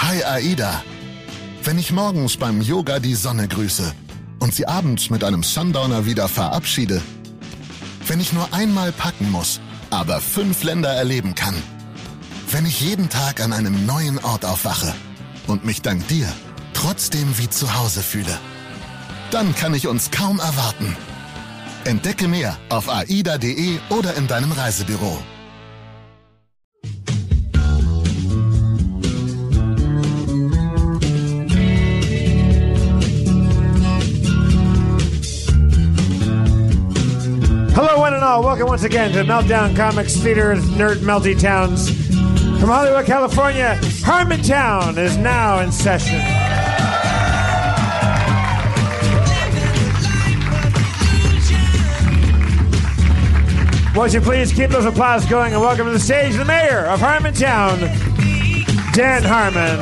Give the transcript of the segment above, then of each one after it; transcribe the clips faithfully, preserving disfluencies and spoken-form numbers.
Hi Aida. Wenn ich morgens beim Yoga die Sonne grüße und sie abends mit einem Sundowner wieder verabschiede. Wenn ich nur einmal packen muss, aber fünf Länder erleben kann. Wenn ich jeden Tag an einem neuen Ort aufwache und mich dank dir trotzdem wie zu Hause fühle. Dann kann ich uns kaum erwarten. Entdecke mehr auf aida punkt de oder in deinem Reisebüro. Hello, one and all. Welcome once again to Meltdown Comics Theater Nerd Melty Towns. From Hollywood, California, Harmontown is now in session. Won't you please keep those applause going and welcome to the stage the mayor of Harmontown, Dan Harmon.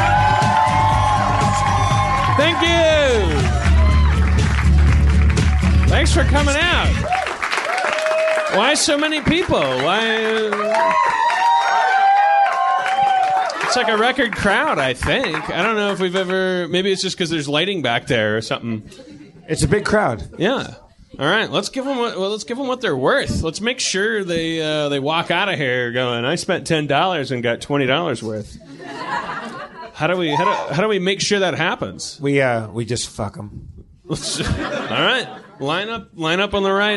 Thank you. Thanks for coming out. Why so many people? Why? Uh... It's like a record crowd, I think. I don't know if we've ever... Maybe it's just because there's lighting back there or something. It's a big crowd. Yeah. All right, let's give them what, well, let's give them what they're worth. Let's make sure they uh, they walk out of here going, I spent ten dollars and got twenty dollars worth. How do we how do, how do we make sure that happens? We uh we just fuck them. All right, line up line up on the right.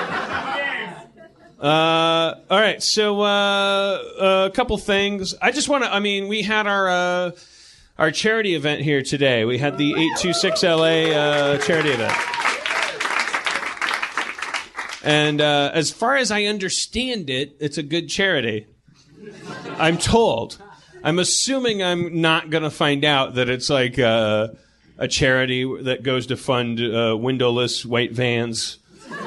Uh, all right, so uh, a couple things. I just want to. I mean, we had our uh, our charity event here today. We had the eight two six L A uh, charity event. And uh, as far as I understand it, it's a good charity. I'm told. I'm assuming I'm not going to find out that it's like uh, a charity that goes to fund uh, windowless white vans.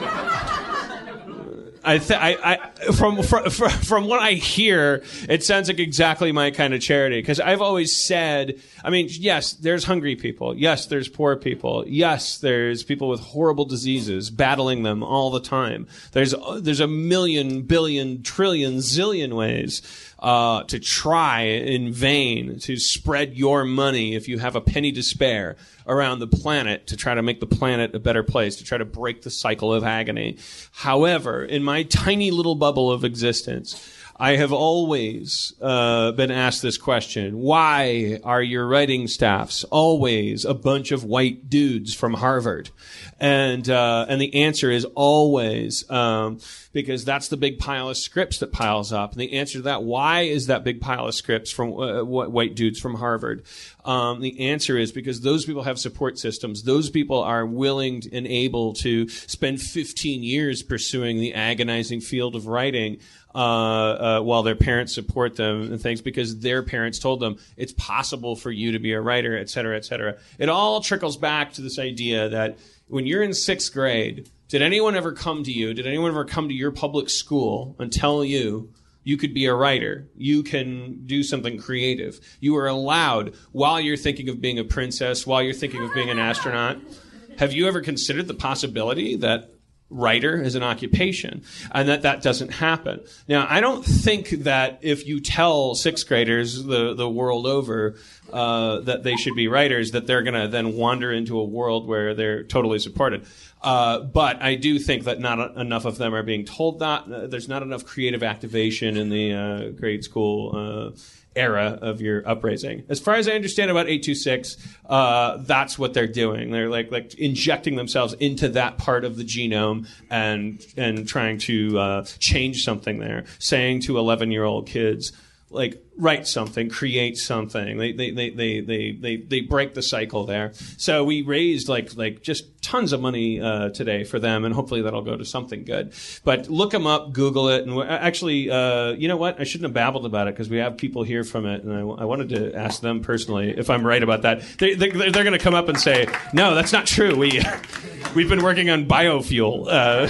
I, th- I, I from, from from what I hear, it sounds like exactly my kind of charity. Because I've always said, I mean, yes, there's hungry people. Yes, there's poor people. Yes, there's people with horrible diseases battling them all the time. There's there's a million, billion, trillion, zillion ways uh, to try in vain to spread your money if you have a penny to spare around the planet to try to make the planet a better place, to try to break the cycle of agony. However, in my tiny little bubble of existence, I have always uh, been asked this question. Why are your writing staffs always a bunch of white dudes from Harvard? And uh, and the answer is always um, because that's the big pile of scripts that piles up. And the answer to that, why is that big pile of scripts from uh, white dudes from Harvard? Um, the answer is because those people have support systems. Those people are willing and able to spend fifteen years pursuing the agonizing field of writing uh, uh, while their parents support them and things because their parents told them it's possible for you to be a writer, et cetera, et cetera. It all trickles back to this idea that when you're in sixth grade, did anyone ever come to you, did anyone ever come to your public school and tell you you could be a writer, you can do something creative? You are allowed, while you're thinking of being a princess, while you're thinking of being an astronaut, have you ever considered the possibility that writer is an occupation and that that doesn't happen? Now, I don't think that if you tell sixth graders the, the world over uh, that they should be writers, that they're going to then wander into a world where they're totally supported. Uh, but I do think that not enough of them are being told that. Uh, there's not enough creative activation in the uh, grade school uh, era of your upraising. As far as I understand about eight two six, uh, that's what they're doing. They're like like injecting themselves into that part of the genome and and trying to uh, change something there, saying to eleven-year-old kids, like, write something, create something. They they, they, they, they, they they break the cycle there. So we raised like like just tons of money uh, today for them, and hopefully that'll go to something good. But look them up, Google it, and actually, uh, you know what? I shouldn't have babbled about it because we have people here from it, and I, I wanted to ask them personally if I'm right about that. They, they, they're going to come up and say, no, that's not true. We we've been working on biofuel. Uh,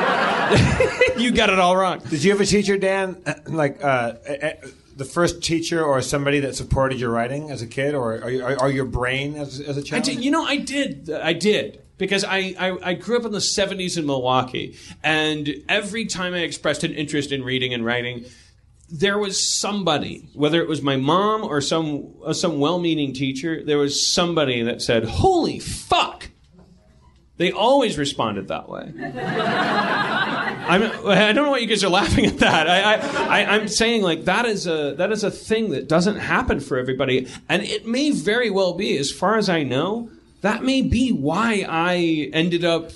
you got it all wrong. Did you have a teacher, Dan, like uh, the first teacher or somebody that supported your writing as a kid, or or, or your brain as, as a child? I did, you know, I did. I did. Because I, I, I grew up in the seventies in Milwaukee, and every time I expressed an interest in reading and writing, there was somebody, whether it was my mom or some uh, some well-meaning teacher, there was somebody that said, "Holy fuck!" They always responded that way. I'm, I don't know why you guys are laughing at that. I, I, I, I'm saying like that is a that is a thing that doesn't happen for everybody, and it may very well be, as far as I know, that may be why I ended up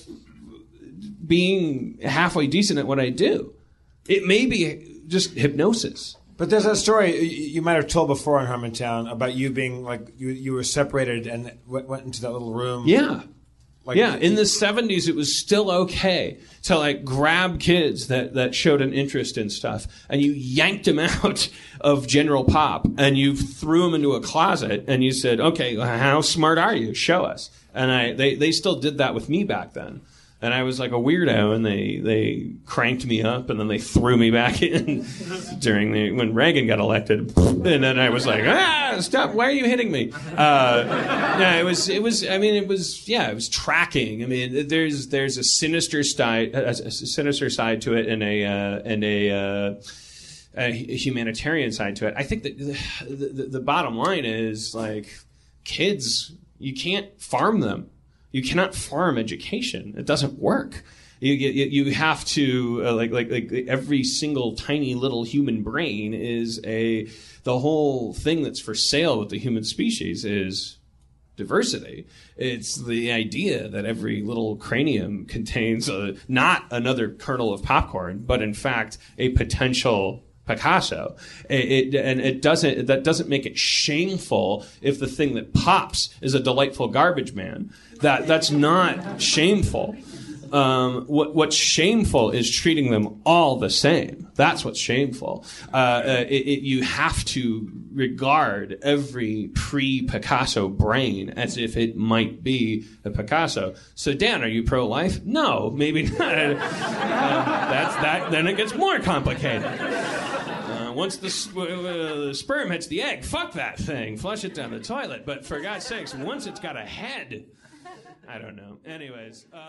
being halfway decent at what I do. It may be just hypnosis. But there's that story you might have told before in Harmontown about you being like you you were separated and went into that little room. Yeah. Like, yeah, in the seventies, it was still okay to like grab kids that, that showed an interest in stuff, and you yanked them out of General Pop, and you threw them into a closet, and you said, "Okay, how smart are you? Show us." And I, they, they still did that with me back then. And I was like a weirdo, and they, they cranked me up, and then they threw me back in during the when Reagan got elected. And then I was like, ah, stop! Why are you hitting me? Uh, yeah, it was it was. I mean, it was yeah, it was tracking. I mean, there's there's a sinister side a, a sinister side to it, and a uh, and a. Uh, a humanitarian side to it. I think that the, the, the bottom line is like kids, you can't farm them. You cannot farm education. It doesn't work. You you, you have to uh, like like like every single tiny little human brain is a the whole thing that's for sale with the human species is diversity. It's the idea that every little cranium contains a, not another kernel of popcorn, but in fact a potential Picasso. It, it, and it doesn't that doesn't make it shameful if the thing that pops is a delightful garbage man. That that's not shameful. Um, what, what's shameful is treating them all the same. That's what's shameful. Uh, uh, it, it, you have to regard every pre-Picasso brain as if it might be a Picasso. So, Dan, are you pro-life? No, maybe not. uh, that's that. Then it gets more complicated. Uh, once the, sp- uh, the sperm hits the egg, fuck that thing. Flush it down the toilet. But for God's sakes, once it's got a head, I don't know. Anyways. Uh,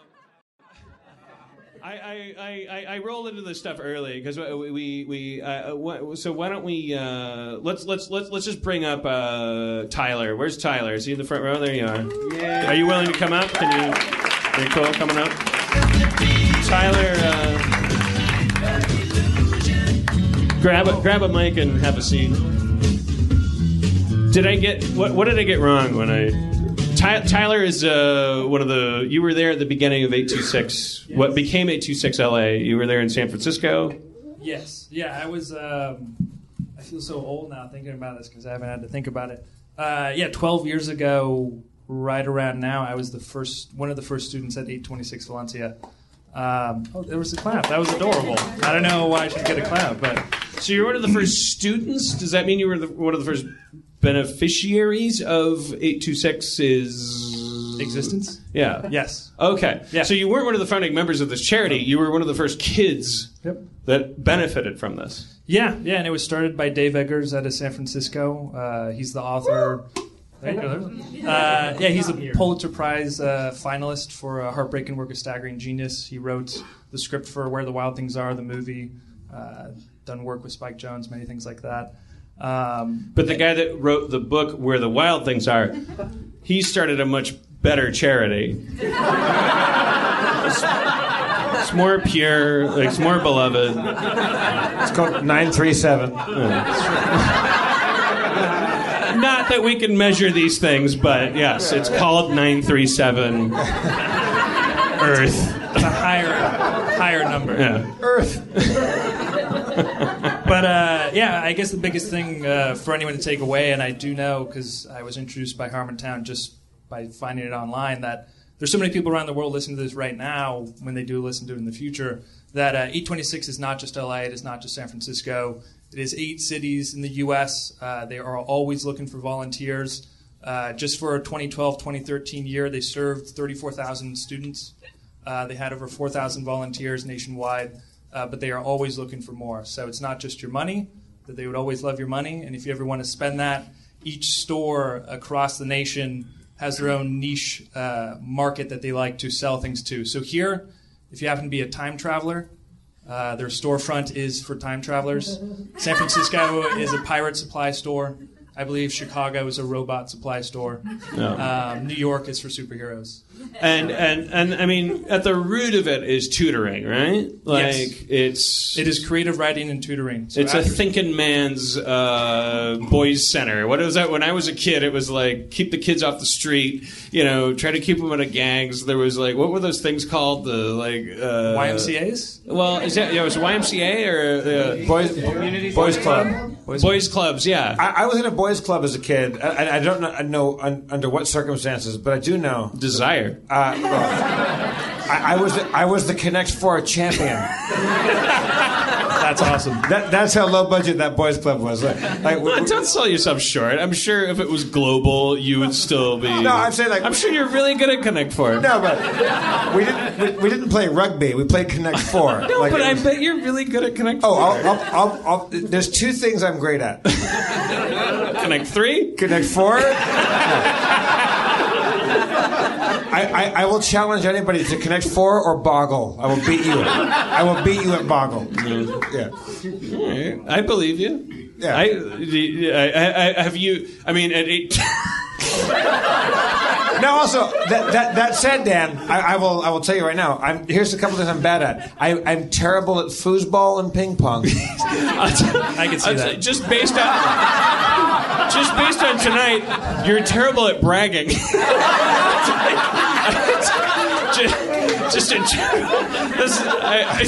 I, I, I, I rolled into this stuff early because we we, we uh, so why don't we uh, let's let's let's let's just bring up uh, Tyler. Where's Tyler? Is he in the front row? There you are. Yeah. Are you willing to come up? Can you? Are you cool coming up? Tyler, uh, grab a grab a mic and have a seat. Did I get what? What did I get wrong when I? Ty- Tyler is uh, one of the. You were there at the beginning of eight two six. Yes. What became eight two six L A? You were there in San Francisco. Yes. Yeah, I was. Um, I feel so old now thinking about this because I haven't had to think about it. Uh, yeah, twelve years ago, right around now, I was the first, one of the first students at eight twenty-six Valencia. Um, oh, there was a clap. That was adorable. I don't know why I should get a clap, but so you're one of the first students. Does that mean you were the, one of the first beneficiaries of eight two six's existence? Yeah. Yes. Okay. Yeah. So you weren't one of the founding members of this charity. You were one of the first kids yep. that benefited from this. Yeah. Yeah, and it was started by Dave Eggers out of San Francisco. Uh, he's the author. There you go. Uh, yeah, he's a Pulitzer Prize uh, finalist for A Heartbreaking Work of Staggering Genius. He wrote the script for Where the Wild Things Are, the movie. Uh, done work with Spike Jonze, many things like that. Um, but the guy that wrote the book Where the Wild Things Are, he started a much better charity. It's, it's more pure, like, it's more beloved. It's called nine three seven. Not that we can measure these things, but yes, it's called nine three seven Earth. It's a higher, higher number. Yeah. Earth. But uh, yeah, I guess the biggest thing uh, for anyone to take away, and I do know because I was introduced by Harmontown just by finding it online, that there's so many people around the world listening to this right now, when they do listen to it in the future, that uh, eight twenty-six is not just L A, it is not just San Francisco, it is eight cities in the U S. Uh, they are always looking for volunteers. Uh, just for a twenty twelve twenty thirteen year, they served thirty-four thousand students. Uh, they had over four thousand volunteers nationwide. Uh, but they are always looking for more. So it's not just your money, that they would always love your money. And if you ever want to spend that, each store across the nation has their own niche uh, market that they like to sell things to. So here, if you happen to be a time traveler, Uh, their storefront is for time travelers. San Francisco is a pirate supply store. I believe Chicago is a robot supply store. Yeah. Um, New York is for superheroes. And, and and I mean, at the root of it is tutoring, right? Like Yes. it's It is creative writing and tutoring. So it's a after- thinking man's uh, boys center. What was that? When I was a kid, it was like keep the kids off the street. You know, try to keep them out of gangs. There was like what were those things called? The like uh, Y M C As? Well, is that yeah? Was it Y M C A or uh, Boys, boys club. Boys, boys clubs? Yeah, I, I was in a boys club as a kid. I, I don't know, I know un, under what circumstances, but I do know. desire. Uh, well, I, I was the, I was the Connect Four champion. That's awesome. That, that's how low budget that boys club was. Like, like, we- we- Don't sell yourself short. I'm sure if it was global, you would still be. No, I'm saying, like- I'm sure you're really good at Connect Four. no, but we didn't we, we didn't play rugby. We played Connect Four. No, Like, but it I was- bet you're really good at Connect Oh, Four. I'll, I'll, I'll, I'll, there's two things I'm great at. Connect Three. Connect Four. I, I, I will challenge anybody to Connect Four or Boggle. I will beat you. I will beat you at Boggle. Yeah. I believe you. Yeah. I, I, I, I have you. I mean, at eight. Now, also that, that that said, Dan, I, I will I will tell you right now. I'm here's a couple things I'm bad at. I, I'm terrible at foosball and ping pong. I can see I'd that. say just based on just based on tonight, you're terrible at bragging. just, just in this, I, I,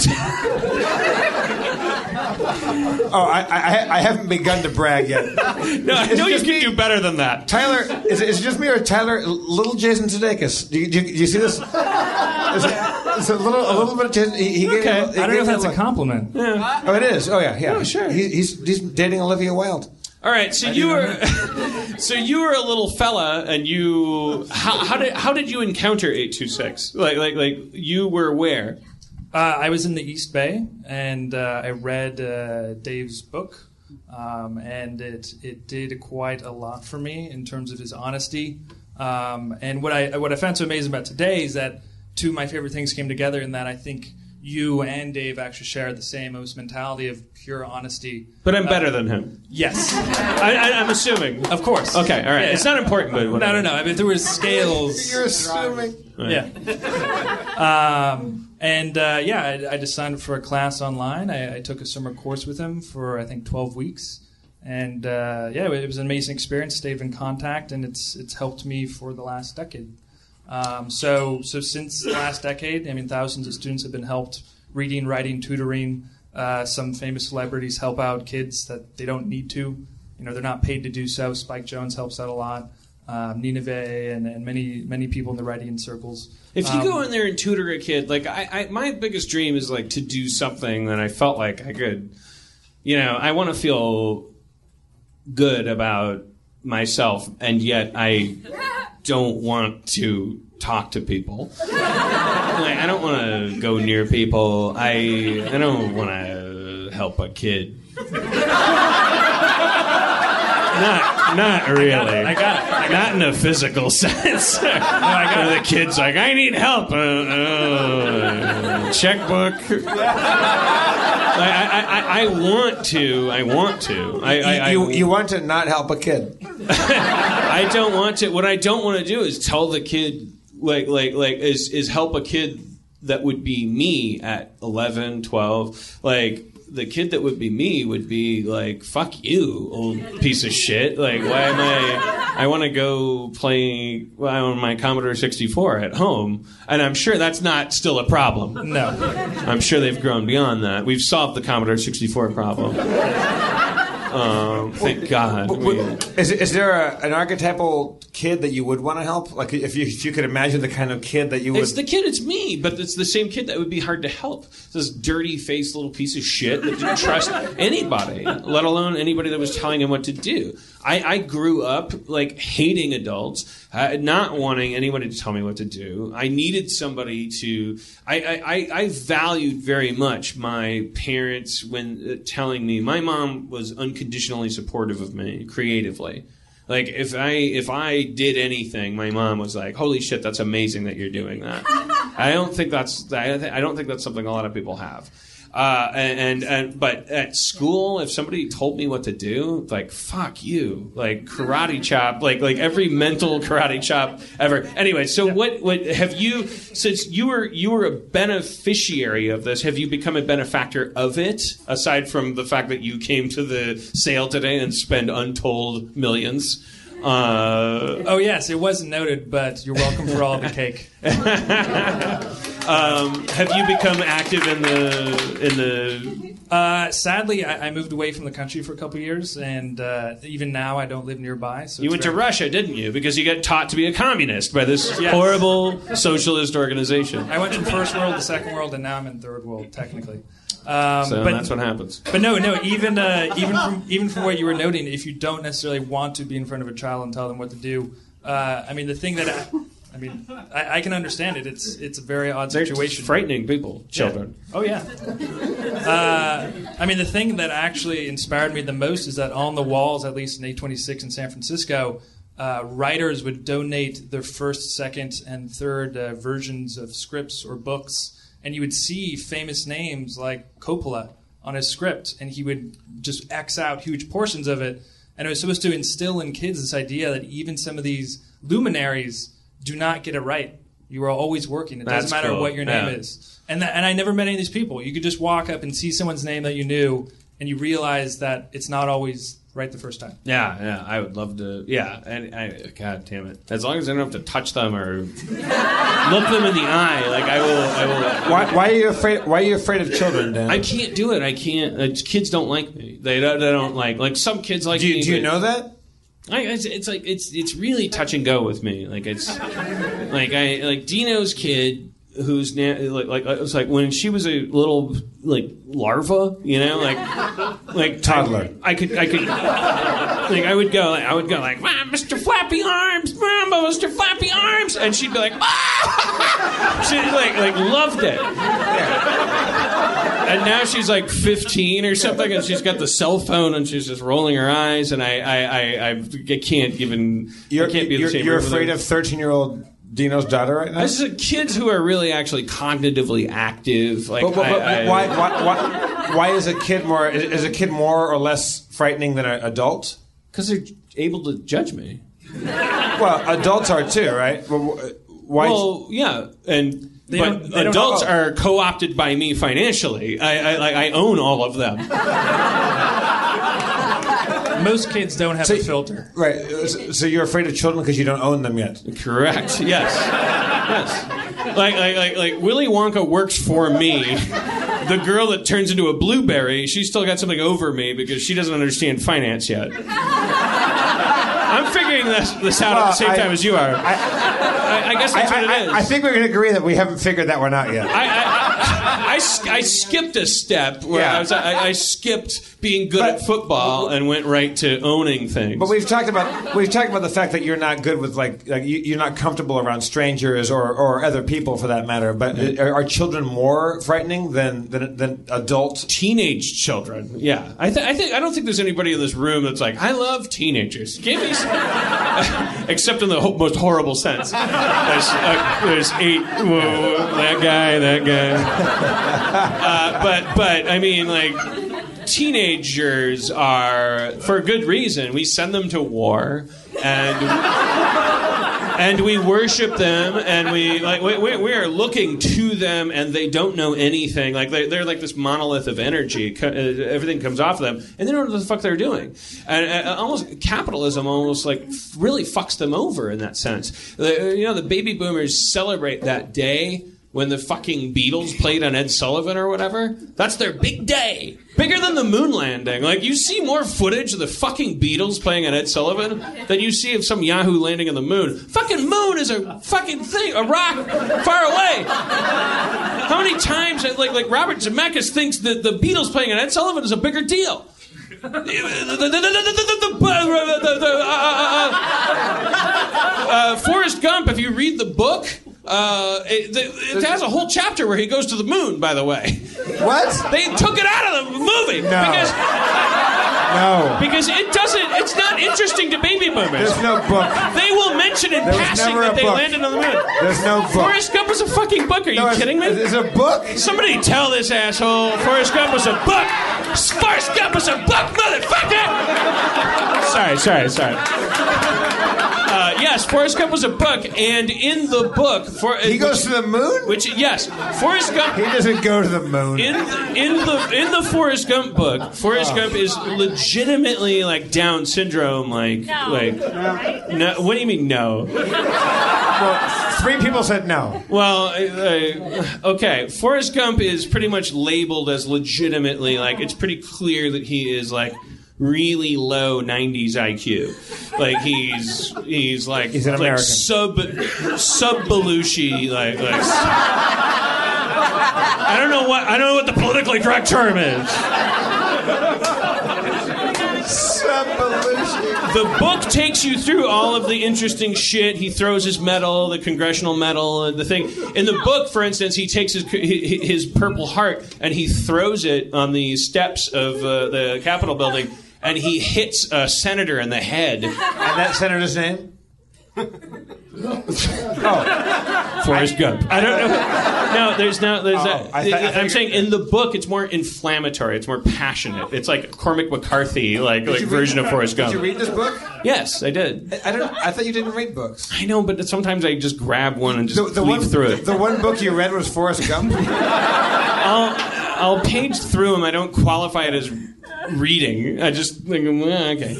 Oh, I, I I haven't begun to brag yet. no, I Is know it you just can me? do better than that. Tyler, is it, is it just me or Tyler? Little Jason Sudeikis. Do you, do you, do you see this? It's a, it's a little a little bit. Of Jason, he, he gave Okay. me- he I don't know gave if me that's a look. compliment. Oh, it is. Oh, yeah, yeah. Oh, sure. He, he's he's dating Olivia Wilde. All right, so you were so you were a little fella, and you how, how did how did you encounter eight two six? Like like like you were where? Uh, I was in the East Bay, and uh, I read uh, Dave's book, um, and it it did quite a lot for me in terms of his honesty. Um, and what I what I found so amazing about today is that two of my favorite things came together in that I think you and Dave actually share the same most mentality of pure honesty. But I'm Uh, better than him. Yes, I, I, I'm assuming. of course. Okay, all right. Yeah. It's not important, but No, whatever. no, no. I mean, there were scales. You're assuming. Yeah. um, and uh, yeah, I, I just signed up for a class online. I, I took a summer course with him for I think twelve weeks, and uh, yeah, it was an amazing experience. Stayed in contact, and it's it's helped me for the last decade. Um, so so since the last decade, I mean, thousands of students have been helped reading, writing, tutoring. Uh, some famous celebrities help out kids that they don't need to. You know, they're not paid to do so. Spike Jones helps out a lot. Um, Nineveh and, and many many people in the writing circles. If you Um, go in there and tutor a kid, like I, I, my biggest dream is like to do something that I felt like I could, you know, I want to feel good about myself, and yet I don't want to talk to people. Like, I don't want to go near people. I I don't want to help a kid. Not, not really. I got it. I Not in a physical sense. no, I got the kid's like, I need help. Uh, uh, checkbook. I, I, I, I want to. I want to. I, I, You, I, you want to not help a kid. I don't want to. What I don't want to do is tell the kid, like, like, like, is is help a kid that would be me at eleven, twelve, like. The kid that would be me would be like, fuck you, old piece of shit. Like, why am I... I want to go play well, on my Commodore sixty-four at home. And I'm sure that's not still a problem. No. I'm sure they've grown beyond that. We've solved the Commodore sixty-four problem. Um, thank God. We- Is, is there a, an archetypal kid that you would want to help? Like, if you if you could imagine the kind of kid that you would. It's the kid, it's me, but it's the same kid that would be hard to help. This dirty faced little piece of shit that didn't trust anybody, let alone anybody that was telling him what to do. I, I grew up like hating adults, uh, not wanting anybody to tell me what to do. I needed somebody to. I, I, I, I valued very much my parents when uh, telling me. My mom was unconditionally supportive of me creatively. Like if I if I did anything, my mom was like, "Holy shit, that's amazing that you're doing that." I don't think that's I don't think that's something a lot of people have. Uh, and, and, and but at school, if somebody told me what to do, like fuck you, like karate chop, like like every mental karate chop ever. Anyway, so what what have you? Since you were you were a beneficiary of this, have you become a benefactor of it? Aside from the fact that you came to the sale today and spend untold millions. Uh, oh yes, it wasn't noted, but you're welcome for all the cake. um, have you become active in the in the? Uh, sadly, I, I moved away from the country for a couple of years, and uh, even now I don't live nearby. So you went very... to Russia, didn't you? Because you got taught to be a communist by this yes. horrible socialist organization. I went from first world to second world, and now I'm in third world, technically. Um, so but, that's what happens. But no, no. Even uh, even from even from what you were noting, if you don't necessarily want to be in front of a child and tell them what to do, uh, I mean, the thing that I, I mean, I, I can understand it. It's it's a very odd They're situation. Frightening people, children. Yeah. Oh yeah. Uh, I mean, the thing that actually inspired me the most is that on the walls, at least in A twenty-six in San Francisco, uh, writers would donate their first, second, and third uh, versions of scripts or books. And you would see famous names like Coppola on his script, and he would just X out huge portions of it. And it was supposed to instill in kids this idea that even some of these luminaries do not get it right. You are always working. It That's doesn't matter cool. what your name Yeah. is. And that, and I never met any of these people. You could just walk up and see someone's name that you knew, and you realize that it's not always right the first time. Yeah, yeah, I would love to. Yeah, and I, God damn it! As long as I don't have to touch them or look them in the eye, like I will. I will. Why, why are you afraid? Why are you afraid of children, Dan? I can't do it. I can't. Uh, kids don't like me. They don't. They don't like. Like some kids like do you, me. do you but- know that? I, it's, it's like it's it's really touch and go with me. Like it's like I like Dino's kid. Who's na- like like it was like when she was a little like larva, you know, like like toddler. I, I could I could like I would go I would go like ah, Mister Flappy Arms, Mama, Mister Flappy Arms, and she'd be like ah! She like like loved it. And now she's like fifteen or something, and she's got the cell phone, and she's just rolling her eyes, and I I I, I can't even You're, I can't be in the you're, same you're room with afraid her. of thirteen-year-old Dino's daughter right now? This is kids who are really actually cognitively active. Like, But, but, but I, I, why, why, why, why is a kid more is, is a kid more or less frightening than an adult? Because they're able to judge me. Well, adults are too, right? Why? Well, yeah, and They but don't- they don't adults know. are co-opted by me financially. I, I like I own all of them. Most kids don't have So- a filter. Right. So you're afraid of children because you don't own them yet. Correct. Yes. Yes. Like, like, like, like Willy Wonka works for me. The girl that turns into a blueberry, she's still got something over me because she doesn't understand finance yet. I'm figuring this, this out at the same Well, I- time as you are. I, I, I guess that's I, what I, it is. I think we can agree that we haven't figured that one out yet. I, I, I, I, I skipped a step where Yeah. I, was, I, I skipped being good But- at football and went right to owning things. But we've talked about we've talked about the fact that you're not good with like, like you, you're not comfortable around strangers or, or other people for that matter. But are, are children more frightening than than, than adult? Teenage children, yeah. I, th- I think I don't think there's anybody in this room that's like, I love teenagers. Give me, some... except in the ho- most horrible sense. There's, uh, there's eight. Whoa, that guy, that guy. Uh, but but I mean, like, teenagers are for good reason. We send them to war, and and we worship them, and we like we, we, we are looking to them, and they don't know anything. Like they, they're like this monolith of energy. Co- uh, everything comes off of them, and they don't know what the fuck they're doing. And uh, almost capitalism almost like really fucks them over in that sense. The, you know, the baby boomers celebrate that day when the fucking Beatles played on Ed Sullivan or whatever. That's their big day. Bigger than the moon landing. Like, you see more footage of the fucking Beatles playing on Ed Sullivan than you see of some Yahoo landing on the moon. Fucking moon is a fucking thing, a rock far away. How many times, like, like Robert Zemeckis thinks that the Beatles playing on Ed Sullivan is a bigger deal. Forrest Gump, if you read the book, Uh, it, it has a whole chapter where he goes to the moon, by the way. What? They took it out of the movie. No. Because, No. because it doesn't, it's not interesting to baby boomers. There's no book. They will mention mention in There was passing never a that they book. landed on the moon. There's no book. Forrest Gump was a fucking book. Are you No, it's- kidding me? It's a book? Somebody tell this asshole Forrest Gump was a book. Forrest Gump was a book, motherfucker. Sorry, sorry, sorry. Uh, yes, Forrest Gump was a book, and in the book, for He goes to the moon? which yes, Forrest Gump. He doesn't go to the moon. In in the in the Forrest Gump book, Forrest Gump is legitimately like Down syndrome, like No. like. Right? No, what do you mean no? Well, three people said no. Well, uh, okay. Forrest Gump is pretty much labeled as legitimately like it's pretty clear that he is like really low nineties I Q. Like he's he's like He's an like American. sub sub Belushi like like. I don't know what I don't know what the politically correct term is. The book takes you through all of the interesting shit. He throws his medal, the congressional medal, and the thing. In the book, for instance, he takes his his Purple Heart and he throws it on the steps of uh, the Capitol building, and he hits a senator in the head. And that senator's name? Forrest Gump. I don't know. No, there's no. There's Oh, that. I thought- I thought I'm you- saying in the book, it's more inflammatory. It's more passionate. It's like Cormac McCarthy, like like you read- version of Forrest Gump. Did you read this book? Yes, I did. I don't. I thought you didn't read books. I know, but sometimes I just grab one and just The, the leaf one through it. The one book you read was Forrest Gump. I'll, I'll page through them. I don't qualify it as reading. I just think, eh, okay.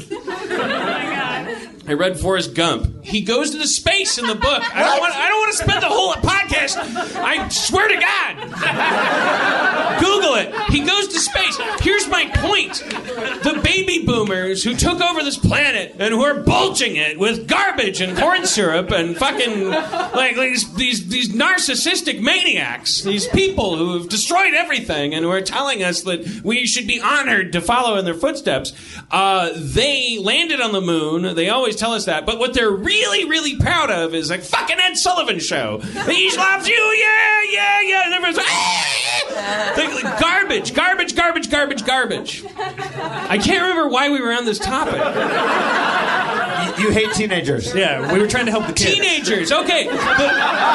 I read Forrest Gump. He goes to the space in the book. I don't want. I don't want to spend the whole podcast. I swear to God. Google it. He goes to space. Here's my point. The baby boomers who took over this planet and who are bulging it with garbage and corn syrup and fucking like these these these narcissistic maniacs. These people who have destroyed everything and who are telling us that we should be honored to follow in their footsteps. Uh, they landed on the moon. They always tell us that. But what they're really, really proud of is like fucking Ed Sullivan show. He loves you, yeah, yeah, yeah. And everyone's like, ah! Like, like, garbage, garbage, garbage, garbage, garbage. I can't remember why we were on this topic. you, you hate teenagers. Yeah, we were trying to help the kids. Teenagers, okay. The,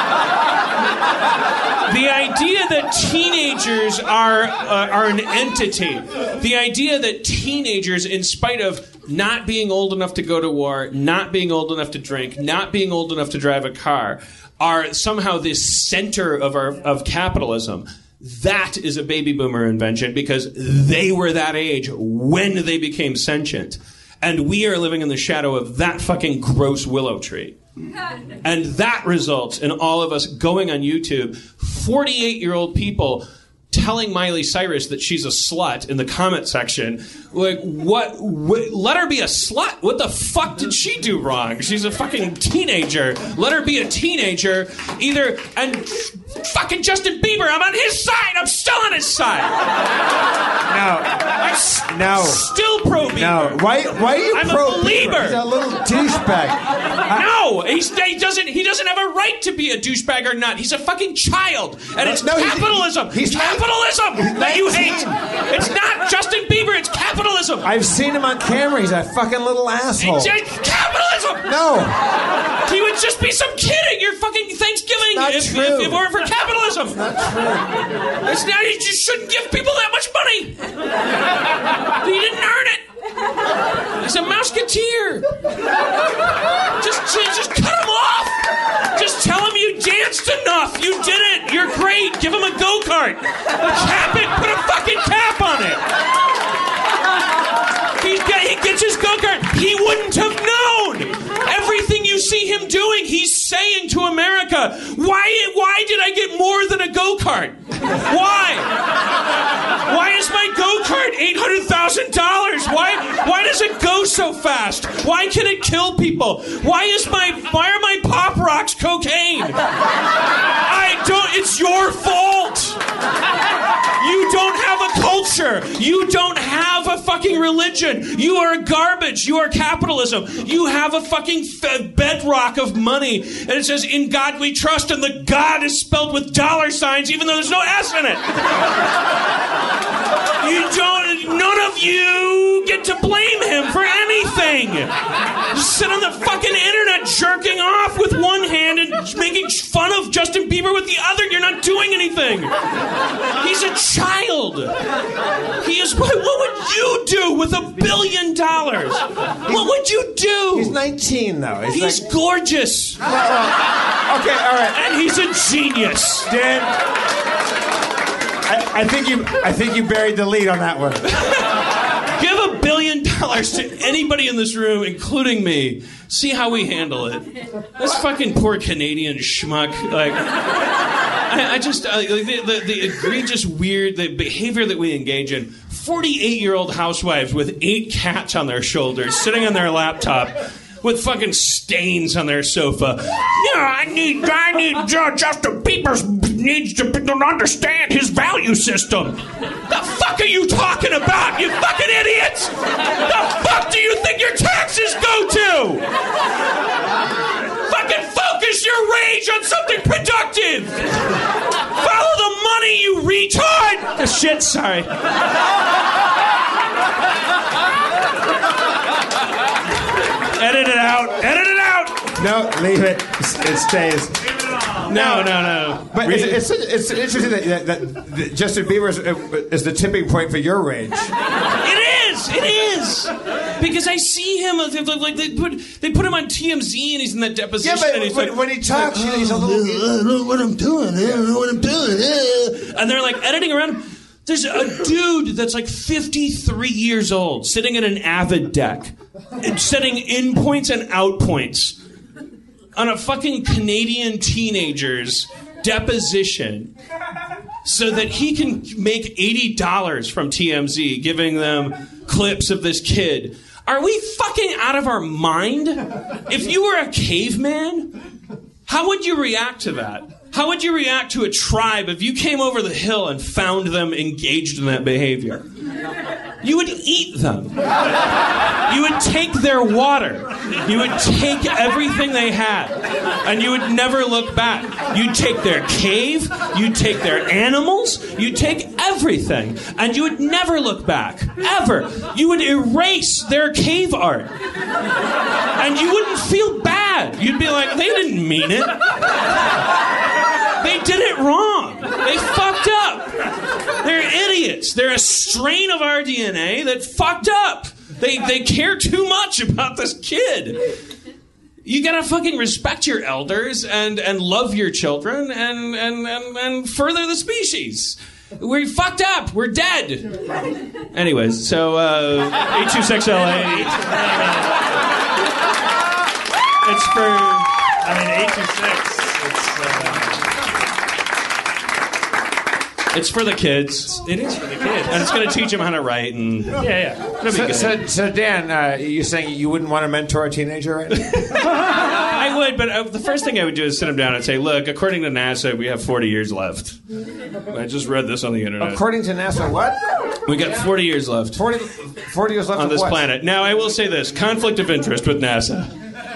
the idea that teenagers are uh, are an entity. The idea that teenagers, in spite of not being old enough to go to war, not being old enough to drink, not being old enough to drive a car, are somehow this center of our of capitalism. That is a baby boomer invention because they were that age when they became sentient. And we are living in the shadow of that fucking gross willow tree. And that results in all of us going on YouTube, forty-eight-year-old people telling Miley Cyrus that she's a slut in the comment section. Like, what, what? Let her be a slut. What the fuck did she do wrong? She's a fucking teenager. Let her be a teenager. Either, and fucking Justin Bieber, I'm on his side. I'm still on his side. No. I'm s- No. still pro Bieber. No. Why? Why are you I'm a pro believer. He's a little douchebag. No, he's, he doesn't. He doesn't have a right to be a douchebag or not. He's a fucking child, and it's No, he's- capitalism. he's not- capitalism that you hate. nineteen. It's not Justin Bieber. It's capitalism. I've seen him on camera. He's a fucking little asshole. It's just capitalism. No. He would just be some kid at your fucking Thanksgiving Not if, true. if it weren't for capitalism. Not true. It's not. You just shouldn't give people that much money. He didn't earn it. He's a musketeer. Just, just, just cut him off. Just tell him you danced enough. You did it. You're great. Give him a go-kart. Cap it. Put a fucking cap on it. He, he gets his go-kart. He wouldn't have known. Everything you see him doing, he's saying to America, why, why did I get more than a go-kart? Why? Why is my go-kart eight hundred thousand dollars? Why, why does it go so fast? Why can it kill people? Why is my, why are my Pop Rocks cocaine? I don't, it's your fault. You don't have a culture. You don't have a fucking religion. You are garbage. You are capitalism. You have a fucking f- bedrock of money. And it says, in God we trust, and the God is spelled with dollar signs, even though there's no S in it. You don't, none of you get to blame him for anything. Just sit on the fucking internet not jerking off with one hand and making fun of Justin Bieber with the other. You're not doing anything. He's a child. He is. What would you do with a billion dollars? What would you do? He's nineteen, though. He's, He's like, gorgeous. okay, all right. And he's a genius. Dan, I, I think you. I think you buried the lead on that one. Give a billion dollars to anybody in this room, including me. See how we handle it. This fucking poor Canadian schmuck. Like, I, I just uh, the, the, the egregious, weird, the behavior that we engage in. forty-eight-year-old housewives with eight cats on their shoulders, sitting on their laptop. With fucking stains on their sofa. Yeah, I need, I need, uh, Justin Bieber needs to understand his value system. The fuck are you talking about, you fucking idiots? The fuck do you think your taxes go to? Fucking focus your rage on something productive. Follow the money, you retard. Oh, shit, sorry. Edit it out. Edit it out. No, leave it. It stays. No, no, no. But it's, it's, it's interesting that, that, that Justin Bieber is, is the tipping point for your rage. It is. It is. Because I see him like they put they put him on T M Z and he's in that deposition. Yeah, but and he's when, like, when he talks, you know, he's a little. I don't know what I'm doing. I don't know what I'm doing. And they're like editing around him. There's a dude that's like fifty-three years old sitting at an Avid deck, setting in points and out points on a fucking Canadian teenager's deposition so that he can make eighty dollars from T M Z, giving them clips of this kid. Are we fucking out of our mind? If you were a caveman, how would you react to that? How would you react to a tribe if you came over the hill and found them engaged in that behavior? You would eat them. You would take their water. You would take everything they had. And you would never look back. You'd take their cave. You'd take their animals. You'd take everything. And you would never look back. Ever. You would erase their cave art. And you wouldn't feel bad. You'd be like, they didn't mean it. They did it wrong. They fucked up. They're idiots. They're a strain of our D N A that fucked up. They they care too much about this kid. You gotta fucking respect your elders and, and love your children and, and, and, and further the species. We're fucked up. We're dead. Anyways, so uh, eight two six L A. It's for... I mean, eight two six. It's... Uh, It's for the kids. It is for the kids. And it's going to teach them how to write. And yeah, yeah. It'll be So, good. so, so Dan, uh, you're saying you wouldn't want to mentor a teenager right now? I would, but uh, the first thing I would do is sit them down and say, look, according to NASA, we have forty years left. I just read this on the internet. According to NASA, what? We got forty years left forty, forty years left on of this what? planet. Now, I will say this. Conflict of interest with NASA.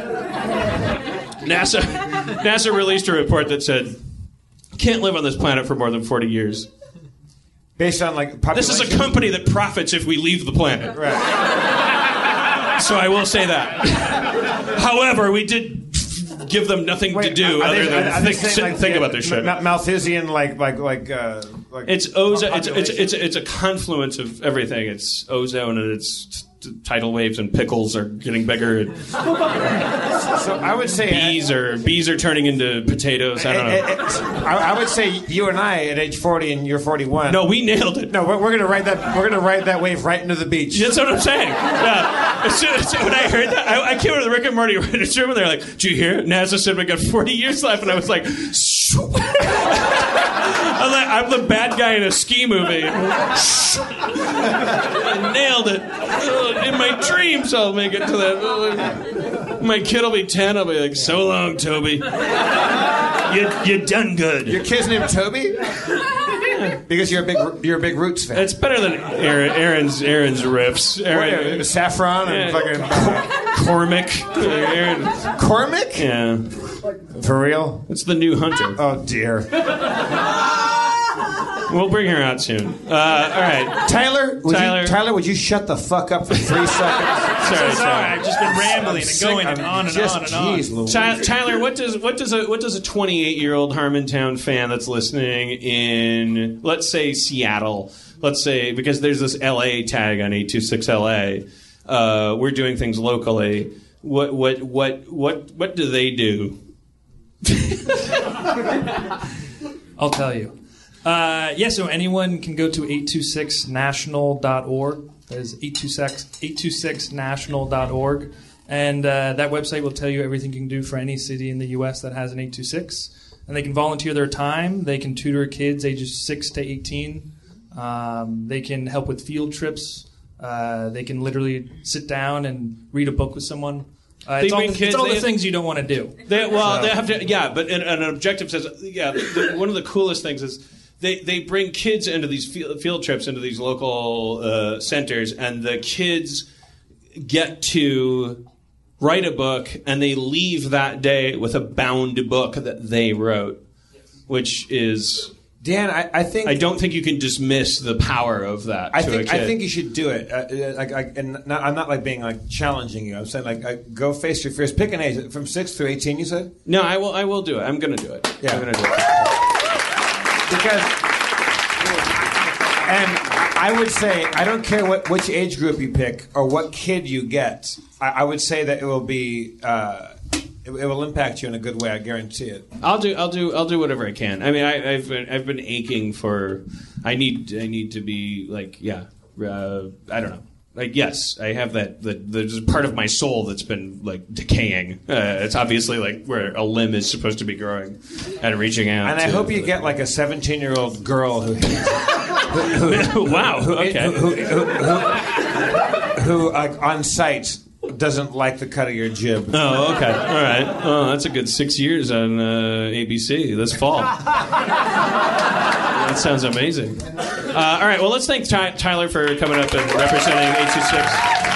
NASA, NASA released a report that said, can't live on this planet for more than forty years. Based on, like, population? This is a company that profits if we leave the planet. Right. So I will say that. However, we did give them nothing Wait, to do are other they- than are they think, saying, sit like, and think yeah, about their shit. Ma- Malthusian, like, like, like, uh, like... It's ozone. It's, it's population? it's it's a confluence of everything. It's ozone and it's t- t- tidal waves and pickles are getting bigger. And So I would say... bees are bees are turning into potatoes. I don't know. Eh, eh, eh, I, I would say you and I at age forty and you're forty-one. No, we nailed it. No, we're, we're gonna ride that. We're gonna ride that wave right into the beach. That's what I'm saying. Yeah. As soon as, when I heard that, I, I came over to the Rick and Morty writers' room and they're like, "Did you hear? NASA said we got forty years left," and I was like, "Shoo." I'm, like I'm the bad guy in a ski movie. I nailed it. Uh, in my dreams, I'll make it to that. Uh, my kid will be ten. I'll be like, "So long, Toby. You you done good." Your kid's named Toby? Because you're a big you're a big Roots fan. It's better than Aaron, Aaron's Aaron's riffs. Aaron, Saffron and Yeah. fucking Cormac. Aaron. Cormac? Yeah. For real? It's the new Hunter. Oh dear. We'll bring her out soon. Uh, all right, Tyler. Would Tyler. You, Tyler, would you shut the fuck up for three seconds? Sorry, sorry. I've just been rambling and going and on and just, on and on. geez, Louise. Ty- Tyler, what does what does a what does a twenty-eight-year-old Harmontown fan that's listening in, let's say, Seattle, let's say, because there's this L A tag on eight two six L A, uh, we're doing things locally. What what what what what do they do? I'll tell you. Uh, yeah, so anyone can go to eight two six national dot org. That is eight two six national dot org. And uh, that website will tell you everything you can do for any city in the U S that has an eight two six. And they can volunteer their time. They can tutor kids ages six to eighteen. Um, they can help with field trips. Uh, they can literally sit down and read a book with someone. Uh, it's all, the, kids, it's all the they, things you don't want to do. They, well, So- they have to, yeah, but an, an objective says, yeah, the, one of the coolest things is they, they bring kids into these field, field trips, into these local uh, centers, and the kids get to write a book, and they leave that day with a bound book that they wrote, which is... Dan, I, I think I don't think you can dismiss the power of that. I to think a kid. I think you should do it. Uh, like, I, and not, I'm not like being like challenging you. I'm saying like uh, go face your fears. Pick an age from six through eighteen. You said no. I will. I will do it. I'm going to do it. Yeah. I'm going to do it because. And I would say I don't care what which age group you pick or what kid you get. I, I would say that it will be. Uh, It, it will impact you in a good way. I guarantee it. I'll do. I'll do. I'll do whatever I can. I mean, I, I've been. I've been aching for. I need. I need to be like. Yeah. Uh, I don't know. Like yes, I have that. that there's a part of my soul that's been like decaying. Uh, it's obviously like where a limb is supposed to be growing and reaching out. And I to, hope you like, get like a seventeen-year-old girl who. wow. Okay. Who, who, who, who like on sight. Doesn't like the cut of your jib. Oh, okay. All right. Oh, that's a good six years on uh, A B C this fall. That sounds amazing. Uh, all right. Well, let's thank Ty- Tyler for coming up and representing eight two six.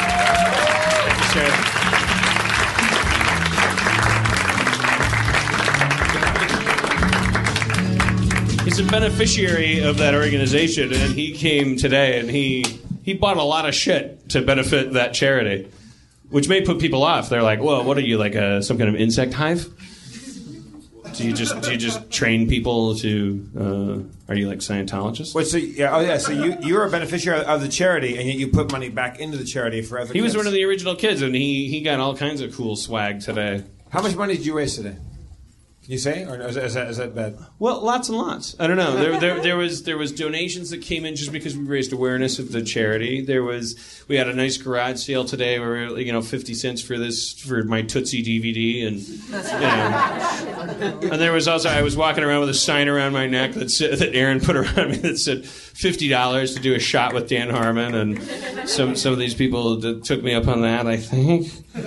Thank you, sir. He's a beneficiary of that organization, and he came today, and he he bought a lot of shit to benefit that charity. Which may put people off. They're like, "Well, what are you, like a some kind of insect hive? Do you just do you just train people to? Uh, are you like Scientologists?" Wait, so yeah, oh yeah, so you you're a beneficiary of the charity, and yet you put money back into the charity for other. He was kids. one of the original kids, and he he got all kinds of cool swag today. How much money did you raise today? Can you say, or is that, is that, is that bad? Well, lots and lots. I don't know. There, there, there was there was donations that came in just because we raised awareness of the charity. There was we had a nice garage sale today where you know fifty cents for this for my Tootsie D V D, and you know. And there was also I was walking around with a sign around my neck that said, that Aaron put around me that said fifty dollars to do a shot with Dan Harmon, and some some of these people that took me up on that. I think.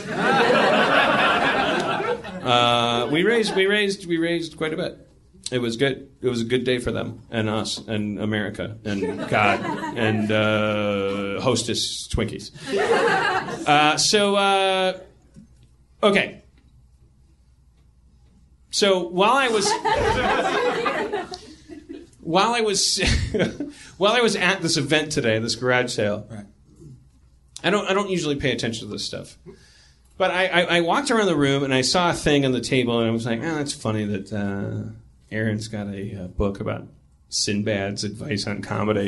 Uh, we raised, we raised, we raised quite a bit. It was good. It was a good day for them and us and America and God and uh, Hostess Twinkies. Uh, so, uh, okay. So while I was while I was while I was at this event today, this garage sale, Right. I don't I don't usually pay attention to this stuff. But I, I, I walked around the room and I saw a thing on the table and I was like, oh, that's funny that uh, Aaron's got a uh, book about Sinbad's advice on comedy.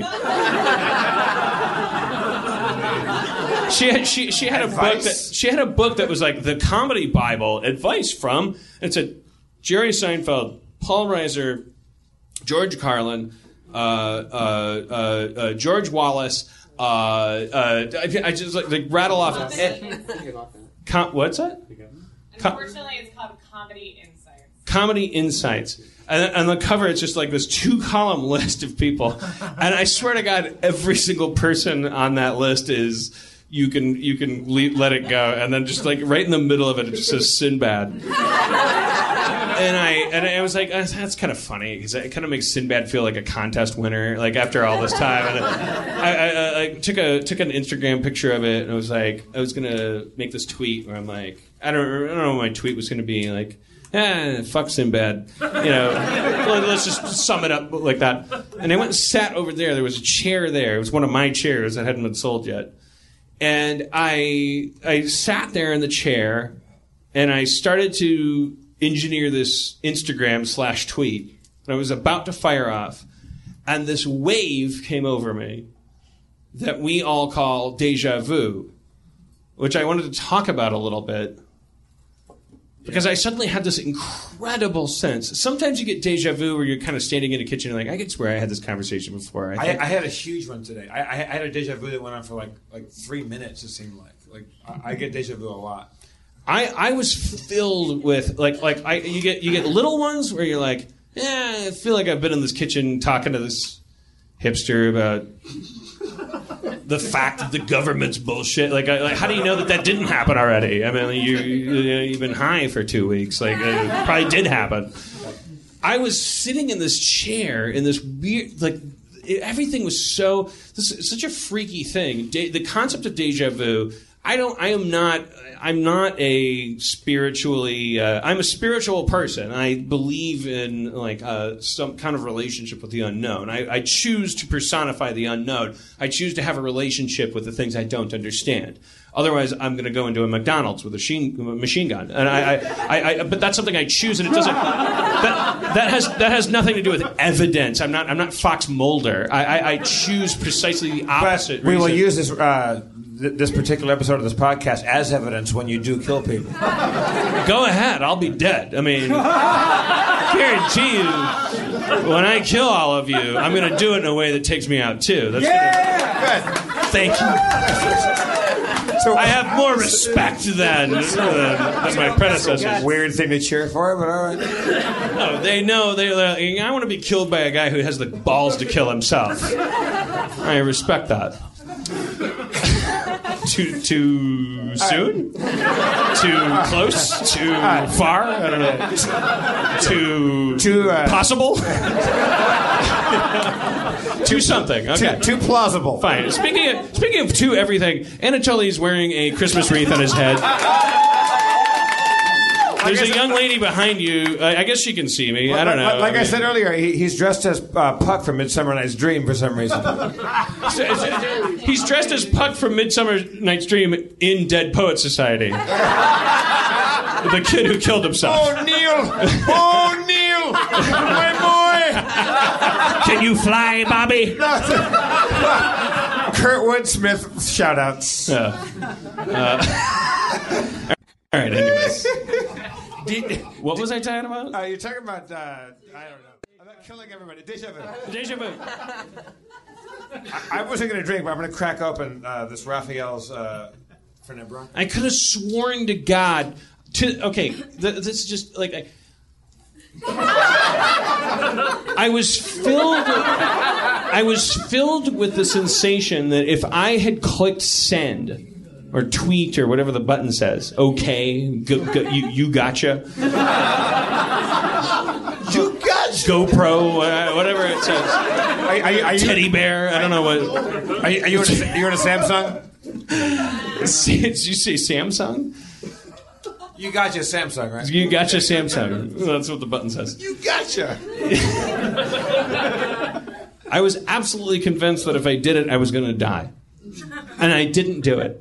she had she she had a Advice? book that she had a book that was like the Comedy Bible, advice from. It said Jerry Seinfeld, Paul Reiser, George Carlin, uh, uh, uh, uh, George Wallace. Uh, uh, I, I just like, like rattle off. Com- what's that? Unfortunately, it's called Comedy Insights. Comedy Insights. And on the cover, it's just like this two-column list of people. And I swear to God, every single person on that list is, you can you can le- let it go. And then just like right in the middle of it, it just says Sinbad. And I and I was like, oh, that's kind of funny because it kind of makes Sinbad feel like a contest winner. Like after all this time, and I, I, I took a took an Instagram picture of it, and I was like, I was gonna make this tweet where I'm like, I don't I don't know what my tweet was gonna be. Like, eh, fuck Sinbad. You know, let's just sum it up like that. And I went and sat over there. There was a chair there. It was one of my chairs that hadn't been sold yet. And I I sat there in the chair, and I started to engineer this Instagram slash tweet. And I was about to fire off, and this wave came over me that we all call deja vu, which I wanted to talk about a little bit. Because I suddenly had this incredible sense. Sometimes you get deja vu where you're kind of standing in a kitchen and like, I could swear I had this conversation before. I, I, I had a huge one today. I, I had a deja vu that went on for like like three minutes, it seemed like. Like I, I get deja vu a lot. I, I was filled with, like, like I, you get you get little ones where you're like, yeah, I feel like I've been in this kitchen talking to this hipster about the fact that the government's bullshit. Like, I, like, how do you know that that didn't happen already? I mean, you, you, you've been high for two weeks. Like, it probably did happen. I was sitting in this chair in this weird, like, it, everything was so, this is such a freaky thing. De, the concept of deja vu, I don't, I am not, I'm not a spiritually, uh, I'm a spiritual person. I believe in like uh, some kind of relationship with the unknown. I, I choose to personify the unknown. I choose to have a relationship with the things I don't understand. Otherwise, I'm going to go into a McDonald's with a machine, a machine gun. And I, I, I, I, but that's something I choose, and it doesn't. That, that has that has nothing to do with evidence. I'm not I'm not Fox Mulder. I, I, I choose precisely the opposite. But we reason. will use this uh, th- this particular episode of this podcast as evidence when you do kill people. Go ahead. I'll be dead. I mean, guarantee you, when I kill all of you, I'm going to do it in a way that takes me out too. That's Yeah, gonna, good. Thank you. So I have more respect than, uh, than my predecessors. Weird thing to cheer for, but all right. No, they know. They, like, I want to be killed by a guy who has the balls to kill himself. I respect that. Too too soon? Too close? Too far? I don't know. Too Too uh, possible? Too something. Okay. Too, too plausible. Fine. Speaking of, speaking of too everything, Anatoly's wearing a Christmas wreath on his head. There's a young lady behind you. I guess she can see me. I don't know. Like, like I, mean, I said earlier, he, he's dressed as uh, Puck from Midsummer Night's Dream for some reason. He's dressed as Puck from Midsummer Night's Dream in Dead Poets Society. The kid who killed himself. Oh, Neil! Oh, Neil! My boy! Can you fly, Bobby? Kurtwood Smith shout-outs. Uh, uh, all right, anyways. What was I talking about? Uh, you're talking about, uh, I don't know. About killing everybody. Deja vu. Deja vu. I, I wasn't going to drink, but I'm going to crack open uh, this Raphael's uh, Fernet Branc. I could have sworn to God. To okay, th- this is just like I, I was filled. I was filled with the sensation that if I had clicked send or tweet or whatever the button says, okay, go, go, you you gotcha. You gotcha. GoPro, uh, whatever it says. Are, are, you- are you, Teddy bear. I don't know what. Are you, are you, in, a, you're in a Samsung? Did you say Samsung? You gotcha Samsung, right? You gotcha Samsung. That's what the button says. You gotcha. I was absolutely convinced that if I did it, I was going to die. And I didn't do it.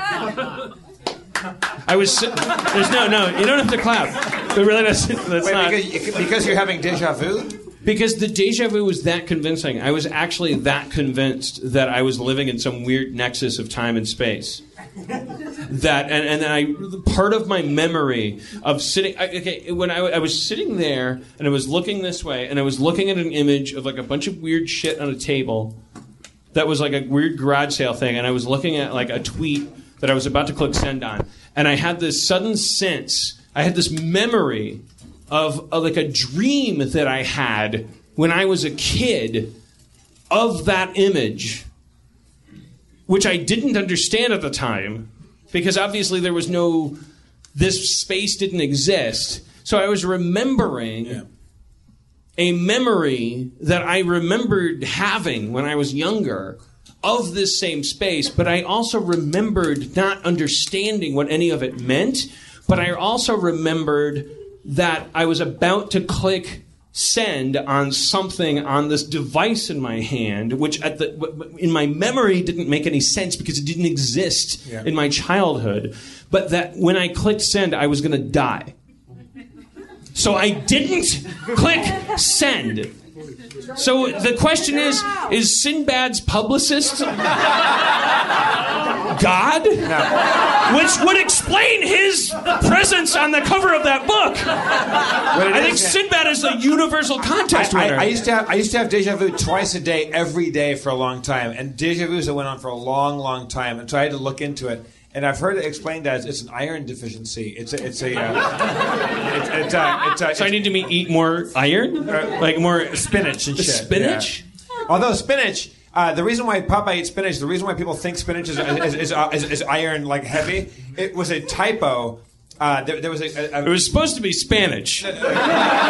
I was... There's no, no, you don't have to clap. It really doesn't... That's Wait, not... because, because you're having deja vu? Because the deja vu was that convincing. I was actually that convinced that I was living in some weird nexus of time and space. That and and then I part of my memory of sitting. Okay, when I, I was sitting there and I was looking this way and I was looking at an image of like a bunch of weird shit on a table that was like a weird garage sale thing, and I was looking at like a tweet that I was about to click send on, and I had this sudden sense. I had this memory of, of like a dream that I had when I was a kid of that image, which I didn't understand at the time, because obviously there was no, this space didn't exist. So I was remembering yeah. a memory that I remembered having when I was younger of this same space, but I also remembered not understanding what any of it meant, but I also remembered that I was about to click send on something on this device in my hand, which at the in my memory didn't make any sense because it didn't exist Yeah. in my childhood. But that when I clicked send, I was going to die. So I didn't click send. So the question is, is Sinbad's publicist God? No. Which would explain his presence on the cover of that book. I think Sinbad is the universal contest I, winner. I, I used to have I used to have deja vu twice a day, every day for a long time, and deja vus that went on for a long, long time, and so I had to look into it. And I've heard it explained as it's an iron deficiency. It's a, it's a, uh, it's, it's a, it's a, so I need to me- eat more iron, like more spinach and shit. Spinach. Yeah. Although spinach, uh, the reason why Popeye eats spinach, the reason why people think spinach is is, is, uh, is, is iron like heavy, it was a typo. Uh, there, there was a, a, It was supposed to be Spanish. there, there,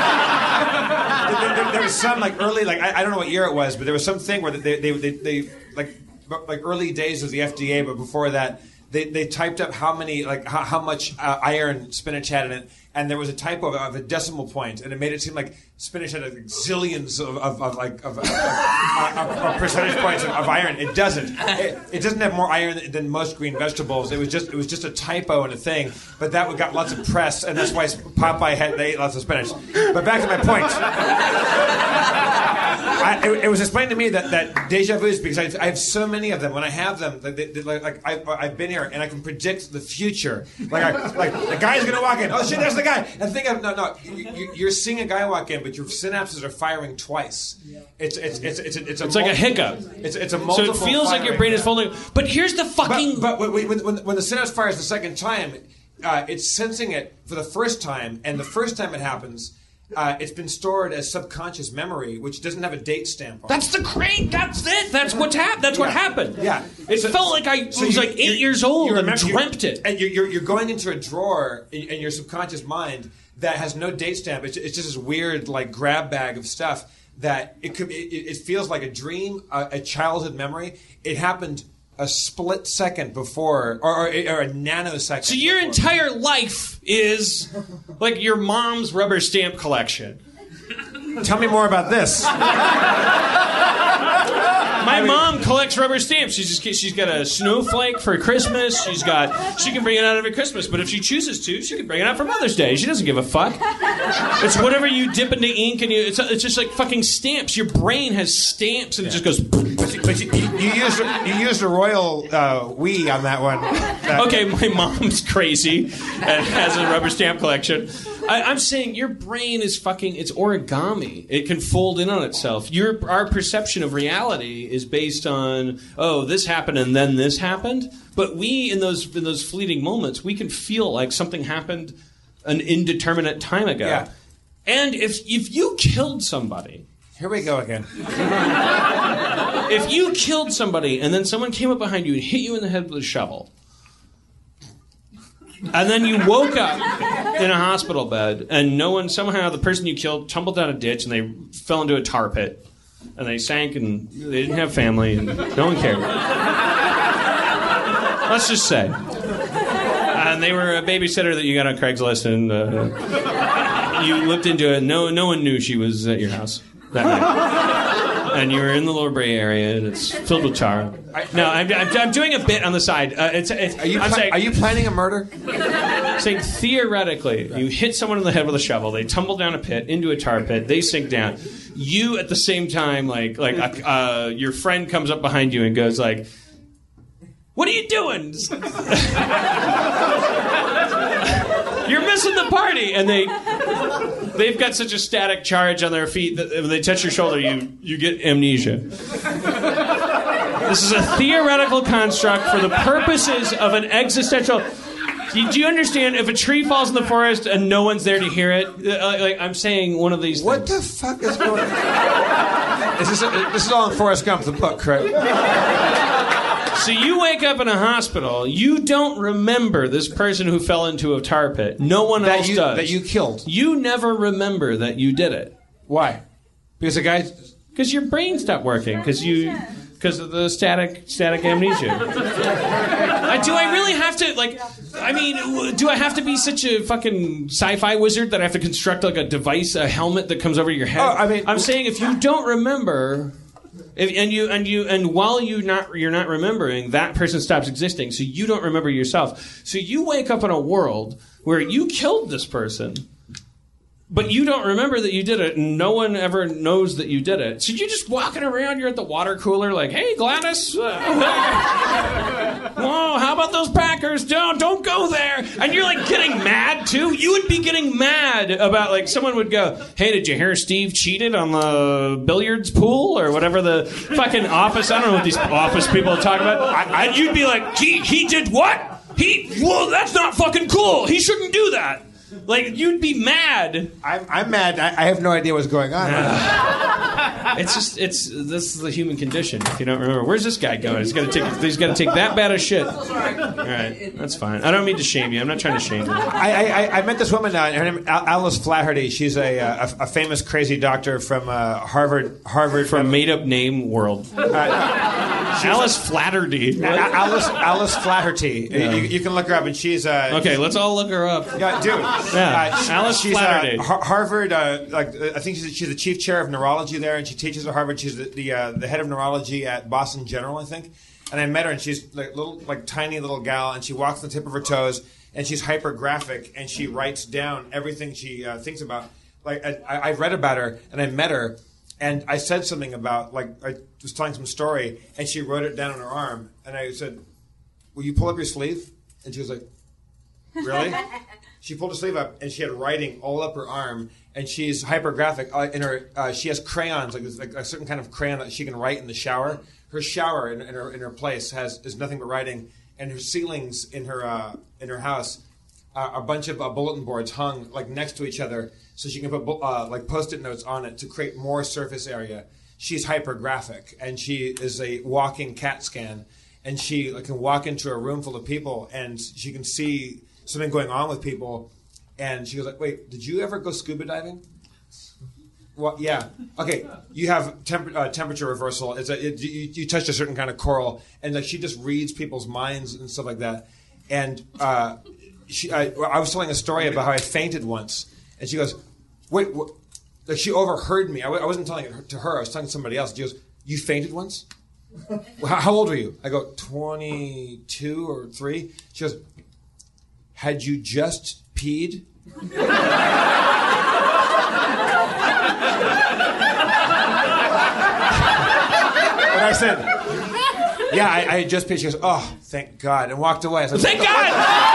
there was some like early like I, I don't know what year it was, but there was some thing where they they, they, they like like early days of the F D A, but before that. They, they typed up how many like how, how much uh, iron spinach had in it, and there was a typo of, of a decimal point, and it made it seem like spinach had like zillions of, of, of like of, of, of, of, of percentage points of, of iron. It doesn't. It, it doesn't have more iron than, than most green vegetables. It was just it was just a typo and a thing, but that got lots of press, and that's why Popeye had they ate lots of spinach. But back to my point. I, it, it was explained to me that, that deja vus, because I, I have so many of them. When I have them, they, they, they, like, like I, I've been here and I can predict the future. Like, I, like the guy's gonna walk in. Oh shit, there's the guy. And think of no, no. You, you, you're seeing a guy walk in, but your synapses are firing twice. It's it's it's it's it's, a It's like a hiccup. It's it's a So multiple. it feels like your firing. brain is folding. But here's the fucking. But, but when, when, when the synapse fires the second time, uh, it's sensing it for the first time, and the first time it happens. Uh, it's been stored as subconscious memory, which doesn't have a date stamp on it. That's the great. That's it. That's what's happened. That's what Yeah. happened. Yeah. It So- felt like I so was you- like eight you- years old you and remember- dreamt it. And you're, you're, you're going into a drawer in, in your subconscious mind that has no date stamp. It's, it's just this weird like grab bag of stuff that it could. It, it feels like a dream, a, a childhood memory. It happened a split second before, or, or, or a nanosecond. So your before. entire life is like your mom's rubber stamp collection. Tell me more about this. My mom collects rubber stamps. She's just she's got a snowflake for Christmas. She's got she can bring it out every Christmas, but if she chooses to, she can bring it out for Mother's Day. She doesn't give a fuck. It's whatever you dip into ink and you. It's, it's just like fucking stamps. Your brain has stamps and it just goes. But, you, but you, you, you used you used a royal uh, we on that one. That- Okay, my mom's crazy and has a rubber stamp collection. I, I'm saying your brain is fucking. It's origami. It can fold in on itself. Your our perception of reality is based on oh this happened and then this happened. But we in those in those fleeting moments we can feel like something happened an indeterminate time ago. Yeah. And if if you killed somebody. Here we go again. If you killed somebody and then someone came up behind you and hit you in the head with a shovel, and then you woke up in a hospital bed and no one, somehow the person you killed tumbled down a ditch and they fell into a tar pit and they sank and they didn't have family and no one cared. Let's just say. And they were a babysitter that you got on Craigslist and uh, you looked into it. No, no one knew she was at your house that night. And you were in the Lower Bay area, and it's filled with tar. No, I'm, I'm, I'm doing a bit on the side. Uh, it's, it's, Are you I'm pla- saying, are you planning a murder? saying theoretically, you hit someone in the head with a shovel, they tumble down a pit into a tar pit, they sink down. You at the same time, like like uh, uh, your friend comes up behind you and goes like, "What are you doing? You're missing the party," and they. They've got such a static charge on their feet that when they touch your shoulder, you, you get amnesia. This is a theoretical construct for the purposes of an existential... Do you, do you understand? If a tree falls in the forest and no one's there to hear it, uh, like I'm saying one of these things. What the fuck is going on? Is this, a, this is all in Forrest Gump, the book, right? So you wake up in a hospital, you don't remember this person who fell into a tar pit. No one That else you, does. that you killed. You never remember that you did it. Why? Because the guy... Because your brain stopped working. Because you, because of the static, static amnesia. Uh, do I really have to, like, I mean, w- do I have to be such a fucking sci-fi wizard that I have to construct, like, a device, a helmet that comes over your head? Oh, I mean, I'm saying if you don't remember... If, and you and you and while you not you're not remembering, that person stops existing, so you don't remember yourself. So you wake up in a world where you killed this person, but you don't remember that you did it, and no one ever knows that you did it. So you're just walking around, you're at the water cooler like, hey, Gladys, uh, whoa, how about those Packers? Don't, don't go there. And you're like getting mad too. You would be getting mad about, like, someone would go, hey, did you hear Steve cheated on the billiards pool or whatever the fucking office, I don't know what these office people talk about. I, I, you'd be like, he, he did what? He, well, that's not fucking cool. He shouldn't do that. Like, you'd be mad. I'm, I'm mad. I, I have no idea what's going on. It's just, it's, this is the human condition, if you don't remember. Where's this guy going? He's got to take, he's got to take that bad of shit. All right, that's fine. I don't mean to shame you. I'm not trying to shame you. I, I, I met this woman, uh, her name Al- Alice Flaherty. She's a, a, a famous crazy doctor from uh, Harvard. Harvard From made-up name world. Uh, Alice Flaherty. A- Alice Alice Flaherty. Yeah. You, you can look her up, and she's uh, Okay, let's all look her up. Yeah, dude. Yeah, Uh, she- Alice she's, Flaherty. Uh, Har- Harvard. Uh, like uh, I think she's, she's the chief chair of neurology there, and she teaches at Harvard. She's the the, uh, the head of neurology at Boston General, I think. And I met her, and she's like little, like tiny little gal, and she walks on the tip of her toes, and she's hypergraphic, and she writes down everything she uh, thinks about. Like I, I I read about her, and I met her, and I said something about, like, I was telling some story, and she wrote it down on her arm, and I said, "Will you pull up your sleeve?" And she was like, "Really?" She pulled her sleeve up, and she had writing all up her arm, and she's hypergraphic. Uh, in her, uh, she has crayons, like, like a certain kind of crayon that she can write in the shower. Her shower in, in her in her place has is nothing but writing, and her ceilings in her uh, in her house are a bunch of uh, bulletin boards hung like next to each other, so she can put uh, like post-it notes on it to create more surface area. She's hypergraphic, and she is a walking CAT scan, and she like, can walk into a room full of people, and she can see something going on with people, and she goes like, "Wait, did you ever go scuba diving?" Well, yeah. Okay, you have temp- uh, temperature reversal. It's a, it, you, you touched a certain kind of coral, and like she just reads people's minds and stuff like that. And uh, she, I, I was telling a story about how I fainted once, and she goes, "Wait," what? Like she overheard me. I, w- I wasn't telling it to her. I was telling somebody else. She goes, "You fainted once? how, how old were you?" I go, twenty-two or three. She goes, "Had you just peed?" And I said, "Yeah, I, I had just peed." She goes, "Oh, thank God," and walked away. I said, Thank God!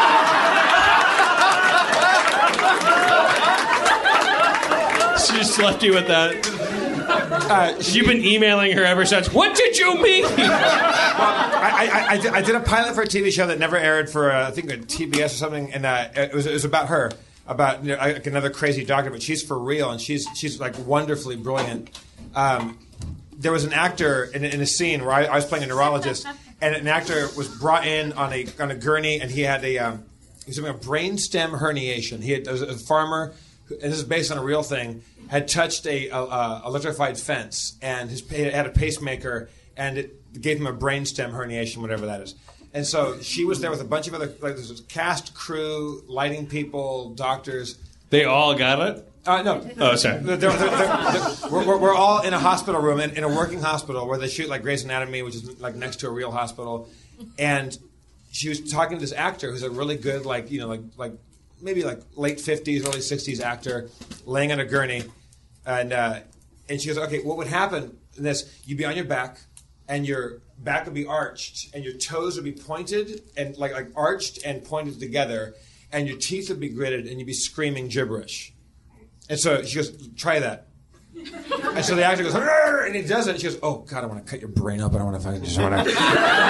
She just left you with that. Uh, You've been emailing her ever since. What did you mean? I, I, I, did, I did a pilot for a T V show that never aired for, uh, I think, a T B S or something, and uh, it, was, it was about her, about you know, like another crazy doctor, but she's for real, and she's she's like wonderfully brilliant. Um, there was an actor in, in a scene where I, I was playing a neurologist, and an actor was brought in on a on a gurney, and he had a um, he was having a brainstem herniation. He had, there was a farmer, and this is based on a real thing, had touched a, a, a electrified fence, and his he had a pacemaker, and it gave him a brainstem herniation, whatever that is. And so she was there with a bunch of other, like, there was cast, crew, lighting people, doctors. They all got it? Uh, no. Oh, sorry. They're, they're, they're, they're, we're, we're, we're all in a hospital room, in, in a working hospital, where they shoot like Grey's Anatomy, which is like next to a real hospital. And she was talking to this actor who's a really good, like, you know, like, like maybe like late fifties, early sixties actor, laying on a gurney. And uh, and she goes, "Okay, what would happen in this? You'd be on your back, and your back would be arched, and your toes would be pointed, and like like arched and pointed together, and your teeth would be gritted, and you'd be screaming gibberish." And so she goes, "Try that." And so the actor goes, "Arr!" And he does it. And she goes, "Oh God, I want to cut your brain up. I don't want to fucking just want to."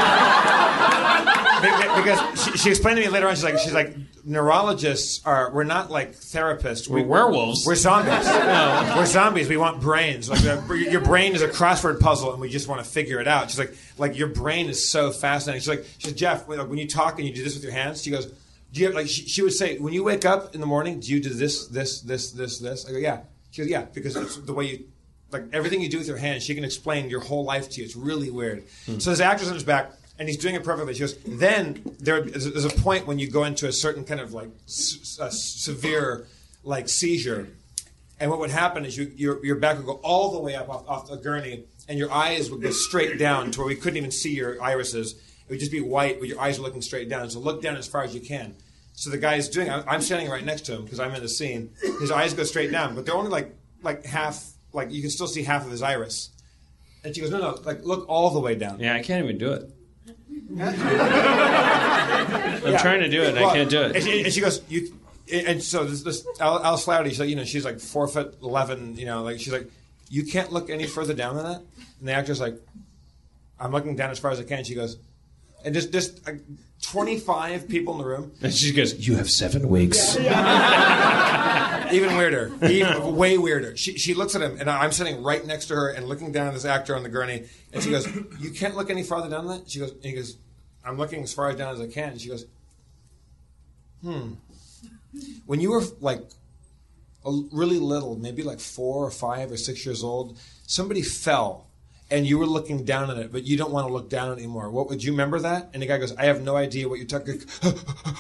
Because she, she explained to me later on, she's like, she's like, neurologists are, we're not like therapists. We're werewolves. We're zombies. No. We're zombies. We want brains. Like uh, your brain is a crossword puzzle, and we just want to figure it out. She's like, like your brain is so fascinating. She's like, she's Jeff. When, like, when you talk and you do this with your hands, she goes, "Do you have, like?" She, she would say, "When you wake up in the morning, do you do this, this, this, this, this?" I go, "Yeah." She goes, "Yeah," because it's the way you, like everything you do with your hands, she can explain your whole life to you. It's really weird. Hmm. So this actor's on his back, And he's doing it perfectly. She goes, then there is a point when you go into a certain kind of like s- a severe like seizure. And what would happen is you, your, your back would go all the way up off, off the gurney, and your eyes would go straight down to where we couldn't even see your irises. It would just be white, but your eyes are looking straight down. So look down as far as you can. So the guy's doing, I'm standing right next to him because I'm in the scene. His eyes go straight down, but they're only like like half, like you can still see half of his iris. And she goes, no, no, like look all the way down. Yeah, I can't even do it. I'm Yeah. trying to do it. Well, I can't do it. And she, and she goes, you. And so this, this Al, Al Sloughty, so, you know, she's like four foot eleven. You know, like she's like, you can't look any further down than that. And the actor's like, I'm looking down as far as I can. She goes, and just just like, twenty-five people in the room. And she goes, you have seven weeks. Even weirder, even way weirder. She she looks at him, and I'm sitting right next to her and looking down at this actor on the gurney, and she goes, you can't look any farther down than that. She goes, and he goes, I'm looking as far down as I can. And she goes, hmm. When you were like a, really little, maybe like four or five or six years old, somebody fell and you were looking down at it, but you don't want to look down anymore. What would you remember that? And the guy goes, I have no idea what you're talking. So,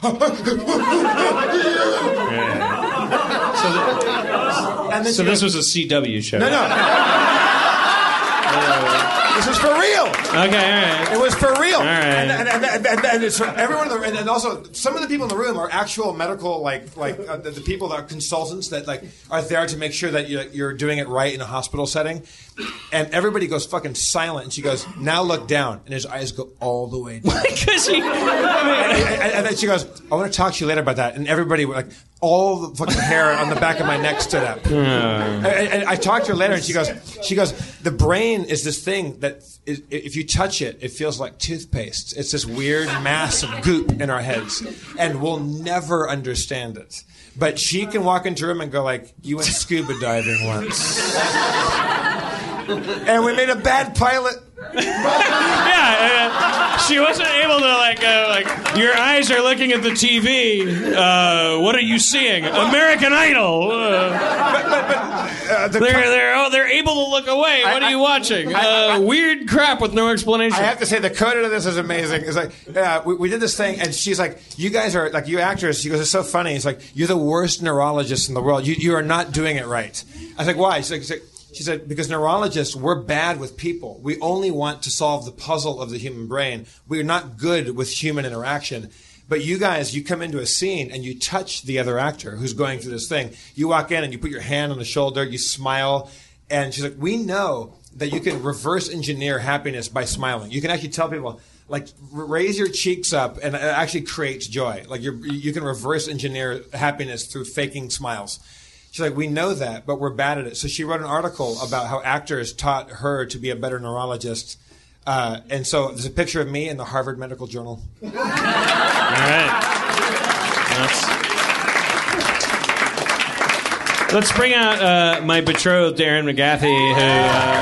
the, and then so she this goes, was a C W show. no, no. This was for real. Okay, all right. It was for real. All right. And, and, and, and, and, and it's for everyone, in the, and, and also some of the people in the room are actual medical, like like uh, the, the people that are consultants that like are there to make sure that you're, you're doing it right in a hospital setting. And everybody goes fucking silent. And she goes, now look down. And his eyes go all the way down. Because he. and, and, and then she goes, I want to talk to you later about that. And everybody, like, all the fucking hair on the back of my neck stood up. Uh. And, and I talked to her later, and she goes, she goes, the brain is this thing that is, if you touch it, it feels like toothpaste. It's this weird mass of goop in our heads, and we'll never understand it. But she can walk into a room and go like, you went scuba diving once. And we made a bad pilot. Yeah, uh, she wasn't able to like uh, like your eyes are looking at the T V. Uh, what are you seeing? American Idol. Uh, But, but, but, uh, the they're they're oh, they're able to look away. What I- are you watching? I- I- uh, weird crap with no explanation. I have to say the coda to this is amazing. It's like uh, we, we did this thing, and she's like, "You guys are like you actors." She goes, "It's so funny." It's like you're the worst neurologists in the world. You you are not doing it right. I was like, "Why?" She's like, she's like she said, "Because neurologists, we're bad with people. We only want to solve the puzzle of the human brain. We're not good with human interaction." But you guys, you come into a scene and you touch the other actor who's going through this thing. You walk in and you put your hand on the shoulder, you smile, and she's like, we know that you can reverse engineer happiness by smiling. You can actually tell people, like, r- raise your cheeks up, and it actually creates joy. Like, you're, you can reverse engineer happiness through faking smiles. She's like, we know that, but we're bad at it. So she wrote an article about how actors taught her to be a better neurologist. Uh, and so there's a picture of me in the Harvard Medical Journal. All right. Let's, let's bring out uh, my betrothed, Erin McGathy, who. Uh,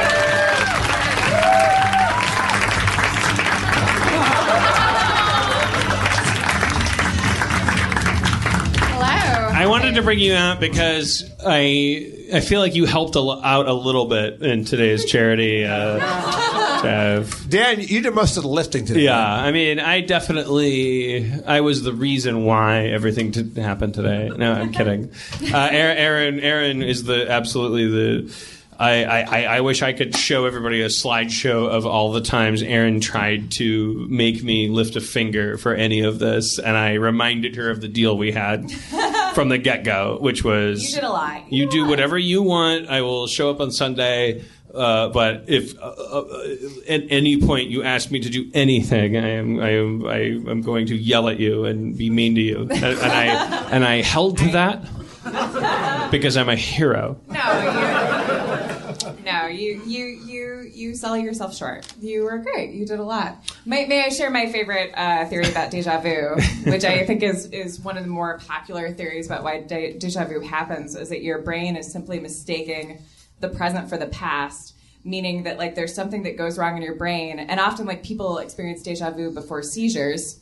I wanted to bring you out because I I feel like you helped a, lo- out a little bit in today's charity. Uh, uh, Dan, you did most of the lifting today. yeah, I mean, I definitely I was the reason why everything t- happened today. No, I'm kidding. Uh, Aaron, Aaron is the absolutely the. I, I, I wish I could show everybody a slideshow of all the times Erin tried to make me lift a finger for any of this, and I reminded her of the deal we had from the get-go, which was... You did a lot. You, you do whatever you want. I will show up on Sunday, uh, but if uh, uh, at any point you ask me to do anything, I am I am I am going to yell at you and be mean to you, and, and I and I held to that because I'm a hero. No, you. No, you you you you sell yourself short. You were great. You did a lot. May, may I share my favorite uh, theory about deja vu, which I think is is one of the more popular theories about why de- deja vu happens, is that your brain is simply mistaking the present for the past, meaning that like there's something that goes wrong in your brain, and often like people experience deja vu before seizures.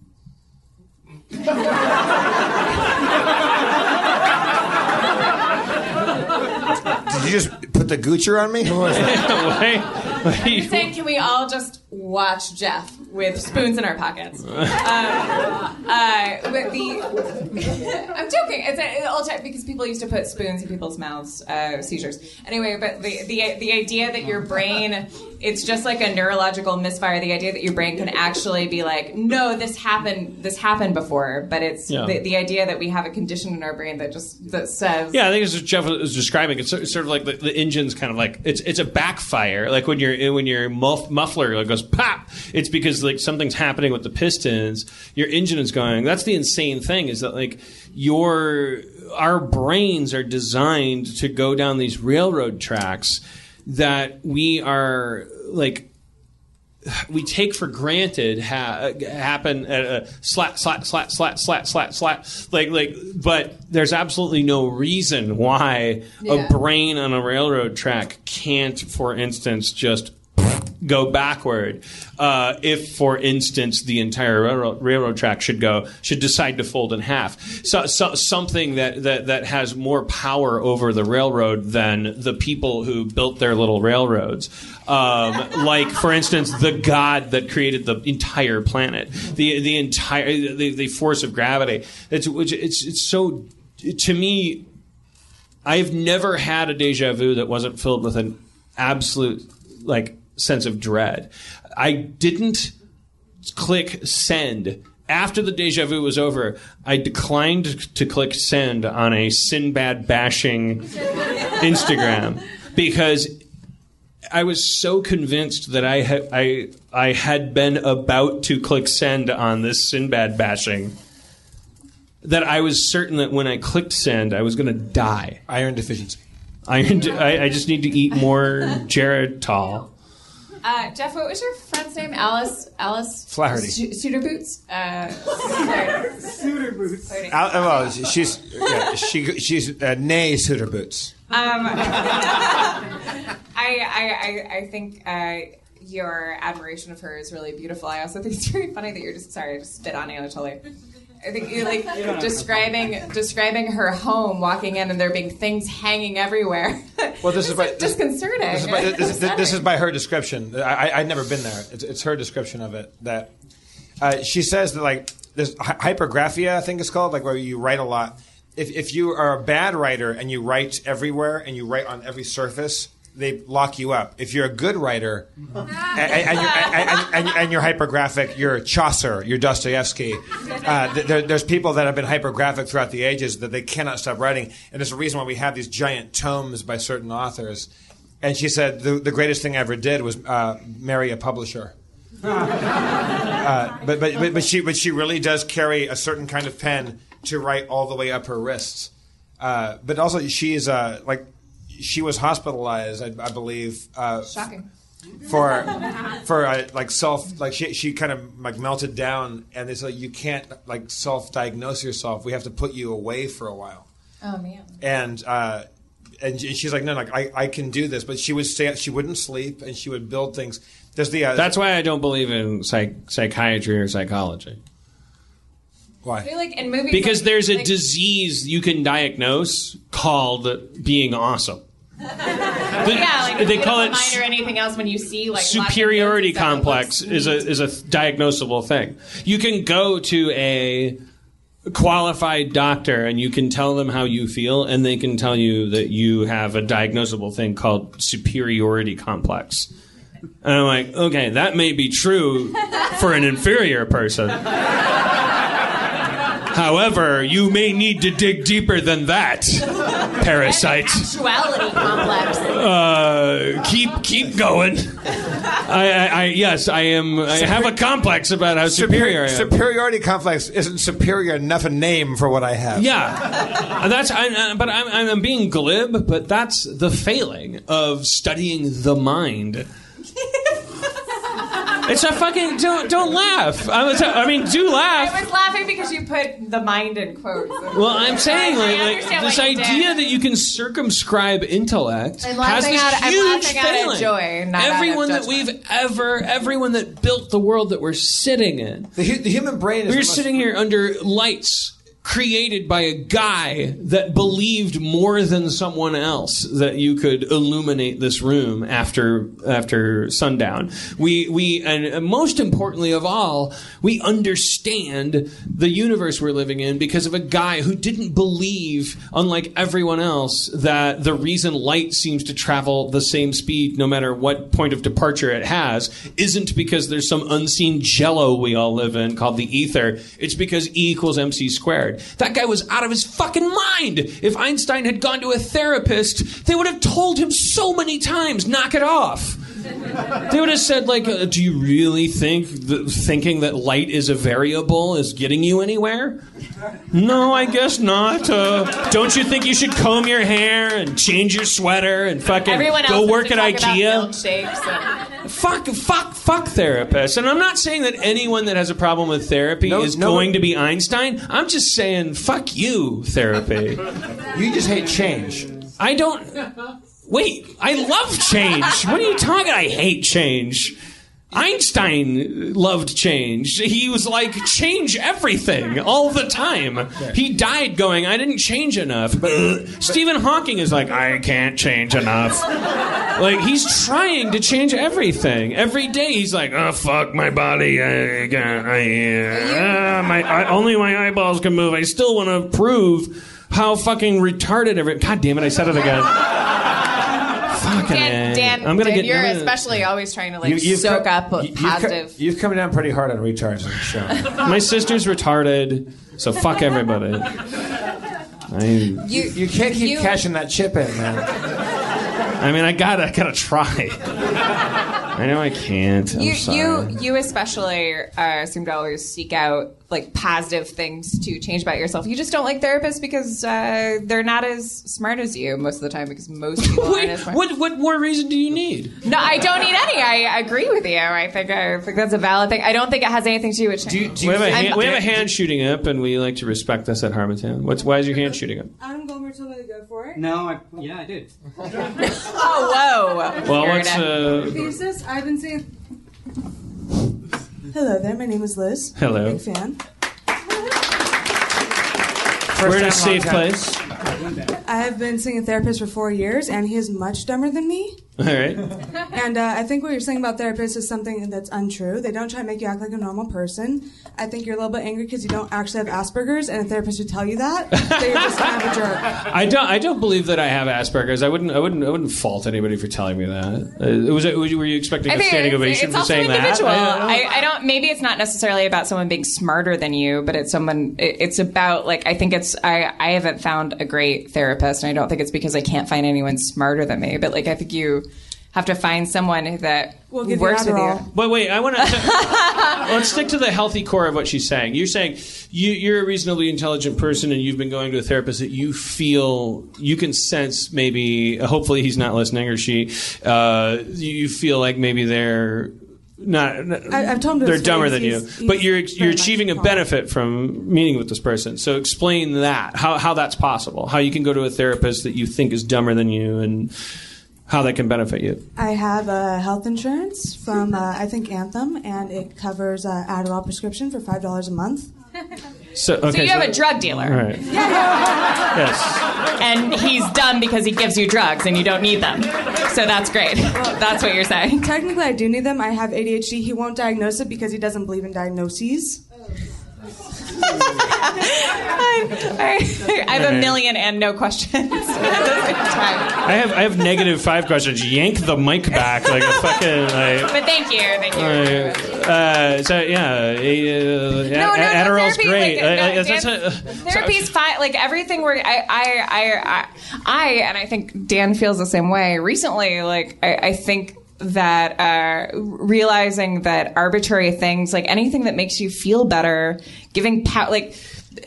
Did you just put the Gucci on me? What was that? Wait, wait. I'm saying, can we all just watch Jeff with spoons in our pockets. Um, uh, but the I'm joking. It's a, all time because people used to put spoons in people's mouths, uh, seizures. Anyway, but the, the the idea that your brain, it's just like a neurological misfire. The idea that your brain can actually be like, no, this happened, this happened before. But it's Yeah. the, the idea that we have a condition in our brain that just that says, Yeah, I think it's what Jeff was describing. It's sort it's sort of like the, the engine's kind of like it's it's a backfire. Like when your when your muff, muffler like goes pop, it's because like something's happening with the pistons. Your engine is going. That's the insane thing is that like your our brains are designed to go down these railroad tracks that we are like. We take for granted ha- happen at a slat, slat, slat, slat, slat, slat, slat, like, like, but there's absolutely no reason why Yeah. a brain on a railroad track can't, for instance, just go backward. Uh, if, for instance, the entire railroad, railroad track should go, should decide to fold in half. So, so something that, that, that has more power over the railroad than the people who built their little railroads. Um, like, for instance, the God that created the entire planet, the the entire the, the force of gravity. It's which it's it's so to me. I've never had a deja vu that wasn't filled with an absolute like sense of dread. I didn't click send. After the deja vu was over, I declined to click send on a Sinbad bashing Instagram because I was so convinced that I had I I had been about to click send on this Sinbad bashing that I was certain that when I clicked send, I was going to die. Iron deficiency. Iron. De- I, I just need to eat more Geritol. Uh, Jeff, what was your friend's name? Alice. Alice. Flaherty. Su- Suitor Boots. Uh, Suitor boots. Al- well, she's yeah, she she's uh, nay Suitor Boots. Um, I, I, I, I think uh, your admiration of her is really beautiful. I also think it's very funny that you're just sorry, I just spit on Anatoly. I think you're like describing describing her home, walking in, and there being things hanging everywhere. Well, this is by, It's disconcerting. This is by, this, this, this is by her description. I, I, I'd never been there. It's, it's her description of it. That uh, she says that like there's hy- hypergraphia, I think it's called, like where you write a lot. If if you are a bad writer and you write everywhere and you write on every surface, they lock you up. If you're a good writer and, and, you're, and, and, and you're hypergraphic, you're Chaucer, you're Dostoevsky. Uh, there, there's people that have been hypergraphic throughout the ages that they cannot stop writing, and there's a reason why we have these giant tomes by certain authors. And she said the, the greatest thing I ever did was uh, marry a publisher. uh, but, but but but she but she really does carry a certain kind of pen to write all the way up her wrists. Uh, but also she is uh, like. She was hospitalized, I, I believe, uh, Shocking. for for uh, like self like she she kind of like melted down, and it's like you can't like self-diagnose yourself. We have to put you away for a while. Oh man. And uh, and she's like, no, like I, I can do this, but she would stay. She wouldn't sleep, and she would build things. There's the uh, That's why I don't believe in psych- psychiatry or psychology. I why. feel like in movies Because like, there's a like, disease you can diagnose called being awesome. yeah, like they call it mind or anything else when you see like superiority lots of complex notes and is a is a diagnosable thing. You can go to a qualified doctor and you can tell them how you feel, and they can tell you that you have a diagnosable thing called superiority complex. And I'm like, okay, that may be true for an inferior person. However, you may need to dig deeper than that, parasite. Actuality complex. Uh, keep keep going. I, I, I yes, I am. I have a complex about how superior I am. Superiority complex isn't superior enough a name for what I have. Yeah, that's. I, but I'm, I'm being glib, but that's the failing of studying the mind. It's a fucking don't don't laugh. I was. I mean, do laugh. I was laughing because you put the mind in quotes. Well, I'm saying like, I like understand this what you idea did. that you can circumscribe intellect I'm has laughing this out- I'm huge laughing out of failing. joy, not out of everyone that judgment. we've ever, everyone that built the world that we're sitting in. The, hu- the human brain is We're the most- sitting here under lights created by a guy that believed more than someone else that you could illuminate this room after after sundown. We we and most importantly of all, we understand the universe we're living in because of a guy who didn't believe, unlike everyone else, that the reason light seems to travel the same speed no matter what point of departure it has isn't because there's some unseen jello we all live in called the ether. It's because E equals mc squared. That guy was out of his fucking mind. If Einstein had gone to a therapist, they would have told him so many times, knock it off. They would have said, like, uh, do you really think that thinking that light is a variable is getting you anywhere? No, I guess not. Uh, don't you think you should comb your hair and change your sweater and fucking Everyone go else work at IKEA? Milkshakes and... Fuck, fuck, fuck therapists. And I'm not saying that anyone that has a problem with therapy No, is no. going to be Einstein. I'm just saying, fuck you, therapy. You just hate change. I don't... Wait, I love change. What are you talking? I hate change. Einstein loved change. He was like, change everything all the time. He died going, I didn't change enough. But uh, Stephen Hawking is like, I can't change enough. Like, he's trying to change everything. Every day he's like, oh, fuck my body. I, I, uh, my, I, only my eyeballs can move. I still want to prove how fucking retarded every... God damn it, I said it again. Fucking Dan, Dan, I'm gonna Dan get, you're I'm gonna- especially always trying to like You- you've soak co- up you- you've co- positive. You've come down pretty hard on retards on the show. My sister's retarded, so fuck everybody. I, you, You can't keep you- cashing that chip in, man. I mean, I gotta, I gotta try. I know I can't. I'm You, sorry. you, you especially uh, seem to always seek out like positive things to change about yourself. You just don't like therapists because uh, they're not as smart as you most of the time. Because most people aren't Wait, as smart. what, what more reason do you need? No, I don't need any. I agree with you. I think I think that's a valid thing. I don't think it has anything to do with change. Do you, do you We have, a think- hand, we have a hand shooting up, and we like to respect this at Harmontown. What's why is your hand shooting up? Adam Gomer told me to go for it. No, I, yeah, I did. Oh, whoa. Well, You're what's gonna- uh, Thesis, I've been saying. Hello there, my name is Liz. Hello. Big fan. we're in a time, safe long time. place. I have been seeing a therapist for four years, and he is much dumber than me. All right. And uh, I think what you're saying about therapists is something that's untrue. They don't try to make you act like a normal person. I think you're a little bit angry because you don't actually have Asperger's, and a therapist would tell you that. So you're just kind of a jerk. I don't. I don't believe that I have Asperger's. I wouldn't. I wouldn't. I wouldn't fault anybody for telling me that. Uh, was it? Were you expecting I a think standing it's, ovation it's for also saying individual. that? I, I don't. Maybe it's not necessarily about someone being smarter than you, but it's someone. It, it's about like I think it's. I I haven't found a great therapist, and I don't think it's because I can't find anyone smarter than me. But like I think you have to find someone that We'll give you works with Adderall. you. But wait, I want to let's stick to the healthy core of what she's saying. You're saying you, you're a reasonably intelligent person, and you've been going to a therapist that you feel you can sense maybe. Hopefully, he's not listening or she. Uh, you feel like maybe they're not. I, I've told him to they're his dumber face, than you, he's- but he's you're very you're much achieving a calm. benefit from meeting with this person. So explain that how how that's possible. How you can go to a therapist that you think is dumber than you and. How that can benefit you. I have uh, health insurance from, uh, I think, Anthem, and it covers uh, Adderall prescription for five dollars a month. So, okay, So you have a drug dealer, All right. Yes. and he's dumb because he gives you drugs, and you don't need them. So that's great. That's what you're saying. Technically, I do need them. I have A D H D. He won't diagnose it because he doesn't believe in diagnoses. I, I have a million and no questions at the same time. I have I have negative five questions. Yank the mic back like a fucking like. But thank you, thank you. Uh, so yeah, uh, No, no, no, Adderall's therapy, great. like, Uh, no, uh, that's Dan- a- uh, Therapy's fine. Like everything where I, I, I, I, I, and I think Dan feels the same way. Recently, like I, I think that uh, realizing that arbitrary things, like anything that makes you feel better, giving power, like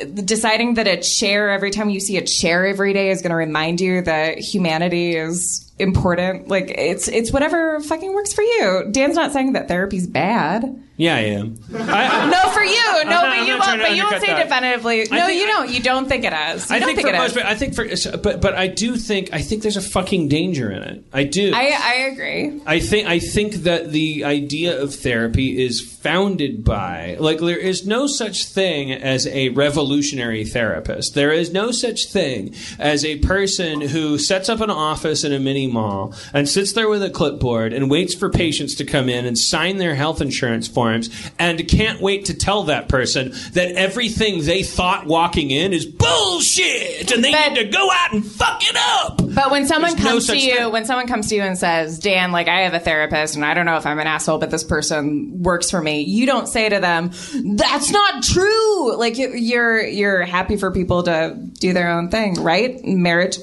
deciding that a chair every time you see a chair every day is going to remind you that humanity is important. Like it's it's whatever fucking works for you. Dan's not saying that therapy's bad. Yeah, I am. I, no, for you. No, not, but you won't. But you won't say that. definitively. No, think, you don't. You don't think it is. You I don't think, think for it most, is. I think for, but but I do think I think there's a fucking danger in it. I do. I I agree. I think I think that the idea of therapy is founded by like there is no such thing as a revolutionary therapist. There is no such thing as a person who sets up an office in a mini mall and sits there with a clipboard and waits for patients to come in and sign their health insurance forms and can't wait to tell that person that everything they thought walking in is bullshit and they but, need to go out and fuck it up. But when someone There's comes no to you, thing. when someone comes to you and says, Dan, like I have a therapist and I don't know if I'm an asshole, but this person works for me, you don't say to them, that's not true. Like you're you're happy for people to do their own thing, right? Marriage.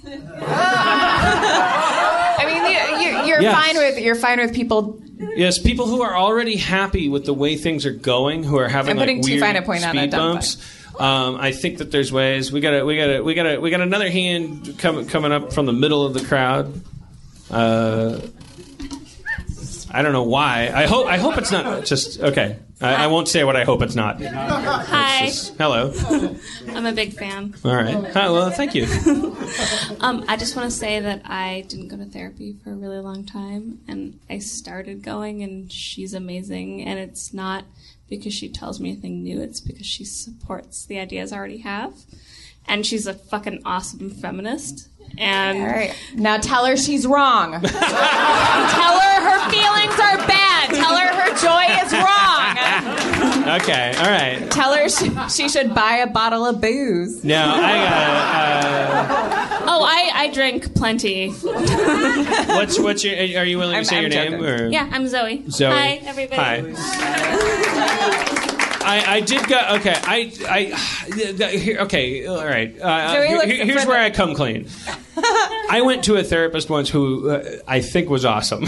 I mean, you, you, you're yes. fine with you're fine with people. Yes, people who are already happy with the way things are going, who are having I'm putting like too weird fine a point on speed a dumb bumps. Um, I think that there's ways. We got we got we got we got another hand coming coming up from the middle of the crowd. Uh, I don't know why. I hope I hope it's not just okay. I, I won't say what I hope it's not. Hi. It's just, hello. I'm a big fan. All right. Hi, well, thank you. um, I just want to say that I didn't go to therapy for a really long time, and I started going, and she's amazing. And it's not because she tells me anything new; it's because she supports the ideas I already have, and she's a fucking awesome feminist. And all right, now tell her she's wrong. Tell her her feelings are bad. Tell her her joy is wrong. Okay, all right. Tell her she, she should buy a bottle of booze. No, I got. Uh, oh, I, I drink plenty. what's what's your? Are you willing to I'm, say I'm your joking. name? Or? Yeah, I'm Zoe. Zoe. Hi, everybody. Hi. I, I did go. Okay, I, I, here, okay, all right. Uh, Zoe here, looks here- here's for where the- I come clean. I went to a therapist once who uh, I think was awesome.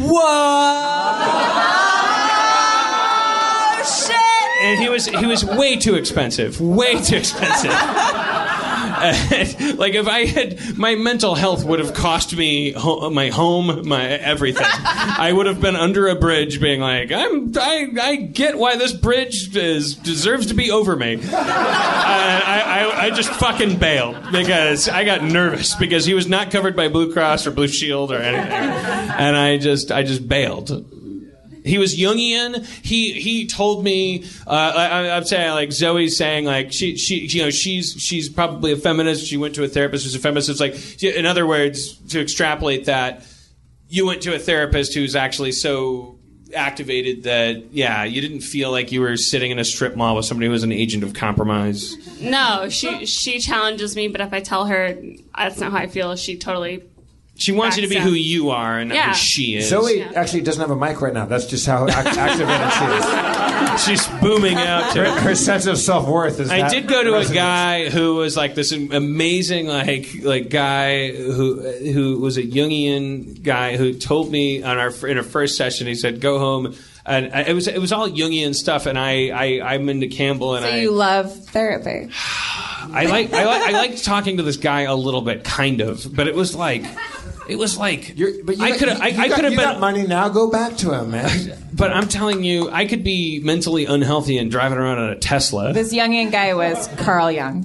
Whoa! Shit! And he was he was way too expensive, way too expensive. Uh, like if I had my mental health would have cost me ho- my home, my everything. I would have been under a bridge, being like, I'm I, I get why this bridge is deserves to be over me. Uh, I, I I just fucking bailed because I got nervous because he was not covered by Blue Cross or Blue Shield or anything, and I just I just bailed. He was Jungian. He he told me. Uh, I, I'd say like Zoe's saying like she she you know she's she's probably a feminist. She went to a therapist who's a feminist. It's like in other words to extrapolate that you went to a therapist who's actually so activated that yeah you didn't feel like you were sitting in a strip mall with somebody who was an agent of compromise. No, she she challenges me, but if I tell her that's not how I feel, she totally. She wants you to be Backs who up. you are and not Yeah. who she is. Zoe Yeah. actually doesn't have a mic right now. That's just how ac- activated she is. She's booming out to Her, her sense of self-worth is I that did go to a resonance. guy who was like this amazing like like guy who who was a Jungian guy who told me on our in our first session he said go home and I, it was it was all Jungian stuff and I, I I'm into Campbell and So I you love therapy. I like I like I liked talking to this guy a little bit kind of but it was like it was like You're, but you I got- could have you- I, you I got- could have you been got money now. Go back to him, man. but I'm telling you I could be mentally unhealthy and driving around in a Tesla. This Jungian guy was Carl Jung.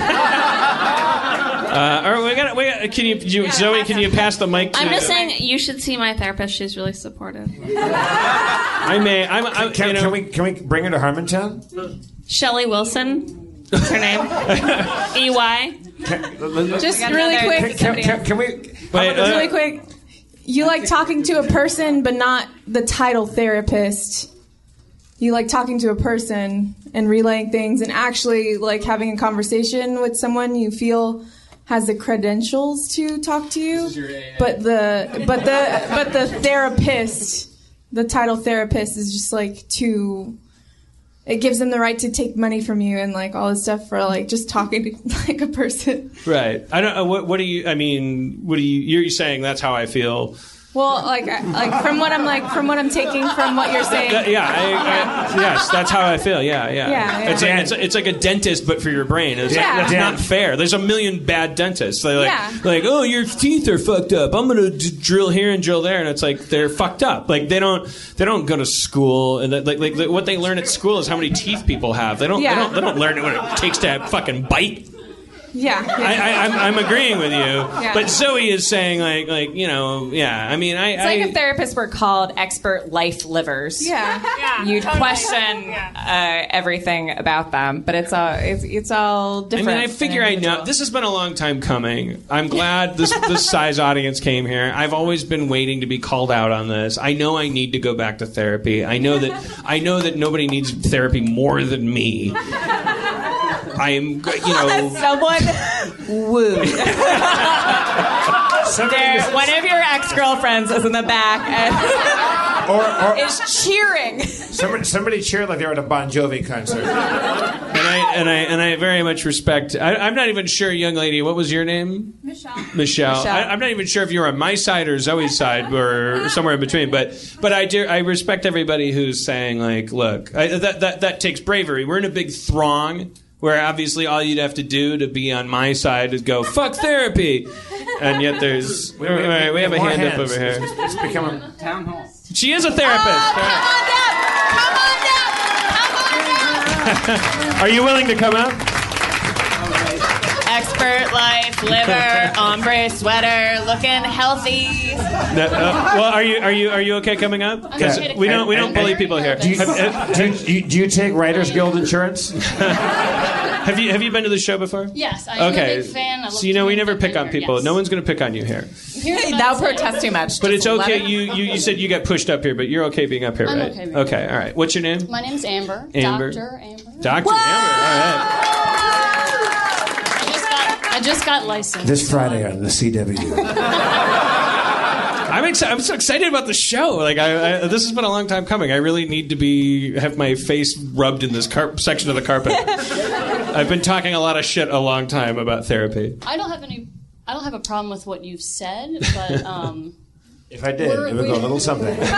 Uh, or we got, we got, can you, you Zoe? Can you pass the mic? To, I'm just saying you should see my therapist. She's really supportive. I may. I'm. I'm Can, you know, can we can we bring her to Harmontown? Shelley Wilson. What's her name? E Y. Just got really another- quick, Can, can, can we? Wait, uh, really quick. You like talking to a person, but not the title therapist. You like talking to a person and relaying things and actually like having a conversation with someone you feel has the credentials to talk to you. But the but the but the therapist, the title therapist is just like too. It gives them the right to take money from you and like all this stuff for like just talking to like a person. right. I don't. know. What, what do you? I mean, what do you? You're saying that's how I feel. Well, like, I- like from what I'm like, from what I'm taking from what you're saying. That- yeah, I, I, yes, that's how I feel. Yeah, yeah. Yeah, yeah. It's like it's, it's like a dentist, but for your brain. It's, Yeah. That's Yeah. not fair. There's a million bad dentists. They're like, Yeah. like, oh, your teeth are fucked up. I'm gonna d- drill here and drill there, and it's like they're fucked up. Like they don't they don't go to school, and that- like like like, what they learn at school is how many teeth people have. They don't Yeah. they don't they don't learn what it takes to fucking bite. Yeah. yeah. I, I, I'm, I'm agreeing with you, Yeah. but Zoe is saying like like you know yeah. I mean I. It's like I, if therapists were called expert life livers. yeah. Yeah, You'd totally. question Yeah. uh, everything about them, but it's all it's, it's all I different. mean, I figure and I know. individual. This has been a long time coming. I'm glad this this size audience came here. I've always been waiting to be called out on this. I know I need to go back to therapy. I know that I know that nobody needs therapy more than me. I am, you know. Someone woo. There, one of your ex-girlfriends is in the back and Or, or is cheering. somebody, somebody cheered like they were at a Bon Jovi concert. And I and I and I very much respect. I, I'm not even sure, young lady. What was your name? Michelle. Michelle. Michelle. I, I'm not even sure if you're on my side or Zoe's side or somewhere in between. But but I do. I respect everybody who's saying like, look, I, that that that takes bravery. We're in a big throng where obviously all you'd have to do to be on my side is go fuck therapy, and yet there's we, we, we, we have a more hand up hands. over here. It's, it's becoming. Town hall. She is a therapist. Are you willing to come up? Expert life liver, ombre sweater, looking healthy. No, uh, well, are you are you are you okay coming up? 'Cause okay to we don't we come. don't bully people here. Do you, Have, have- do, you, do you take Writers Guild insurance? have you have you been to the show before? Yes, I'm Okay. a big fan. I love So you know we to never meet pick them on here, people. yes. No one's going to pick on you here. Here's what Thou I'm saying. protest too much. But it's Just let okay. it- You, you you said you got pushed up here, but you're okay being up here, I'm right? okay being Okay. All right. What's your name? My name's Amber. Amber. Doctor Amber. Doctor Amber. All right. I just got I just got licensed. This Friday on the C W. I'm excited. I'm so excited about the show. Like I, I, this has been a long time coming. I really need to be have my face rubbed in this car- section of the carpet. I've been talking a lot of shit a long time about therapy. I don't have any. I don't have a problem with what you've said, but um, If I did, We're- it would go a we- little something like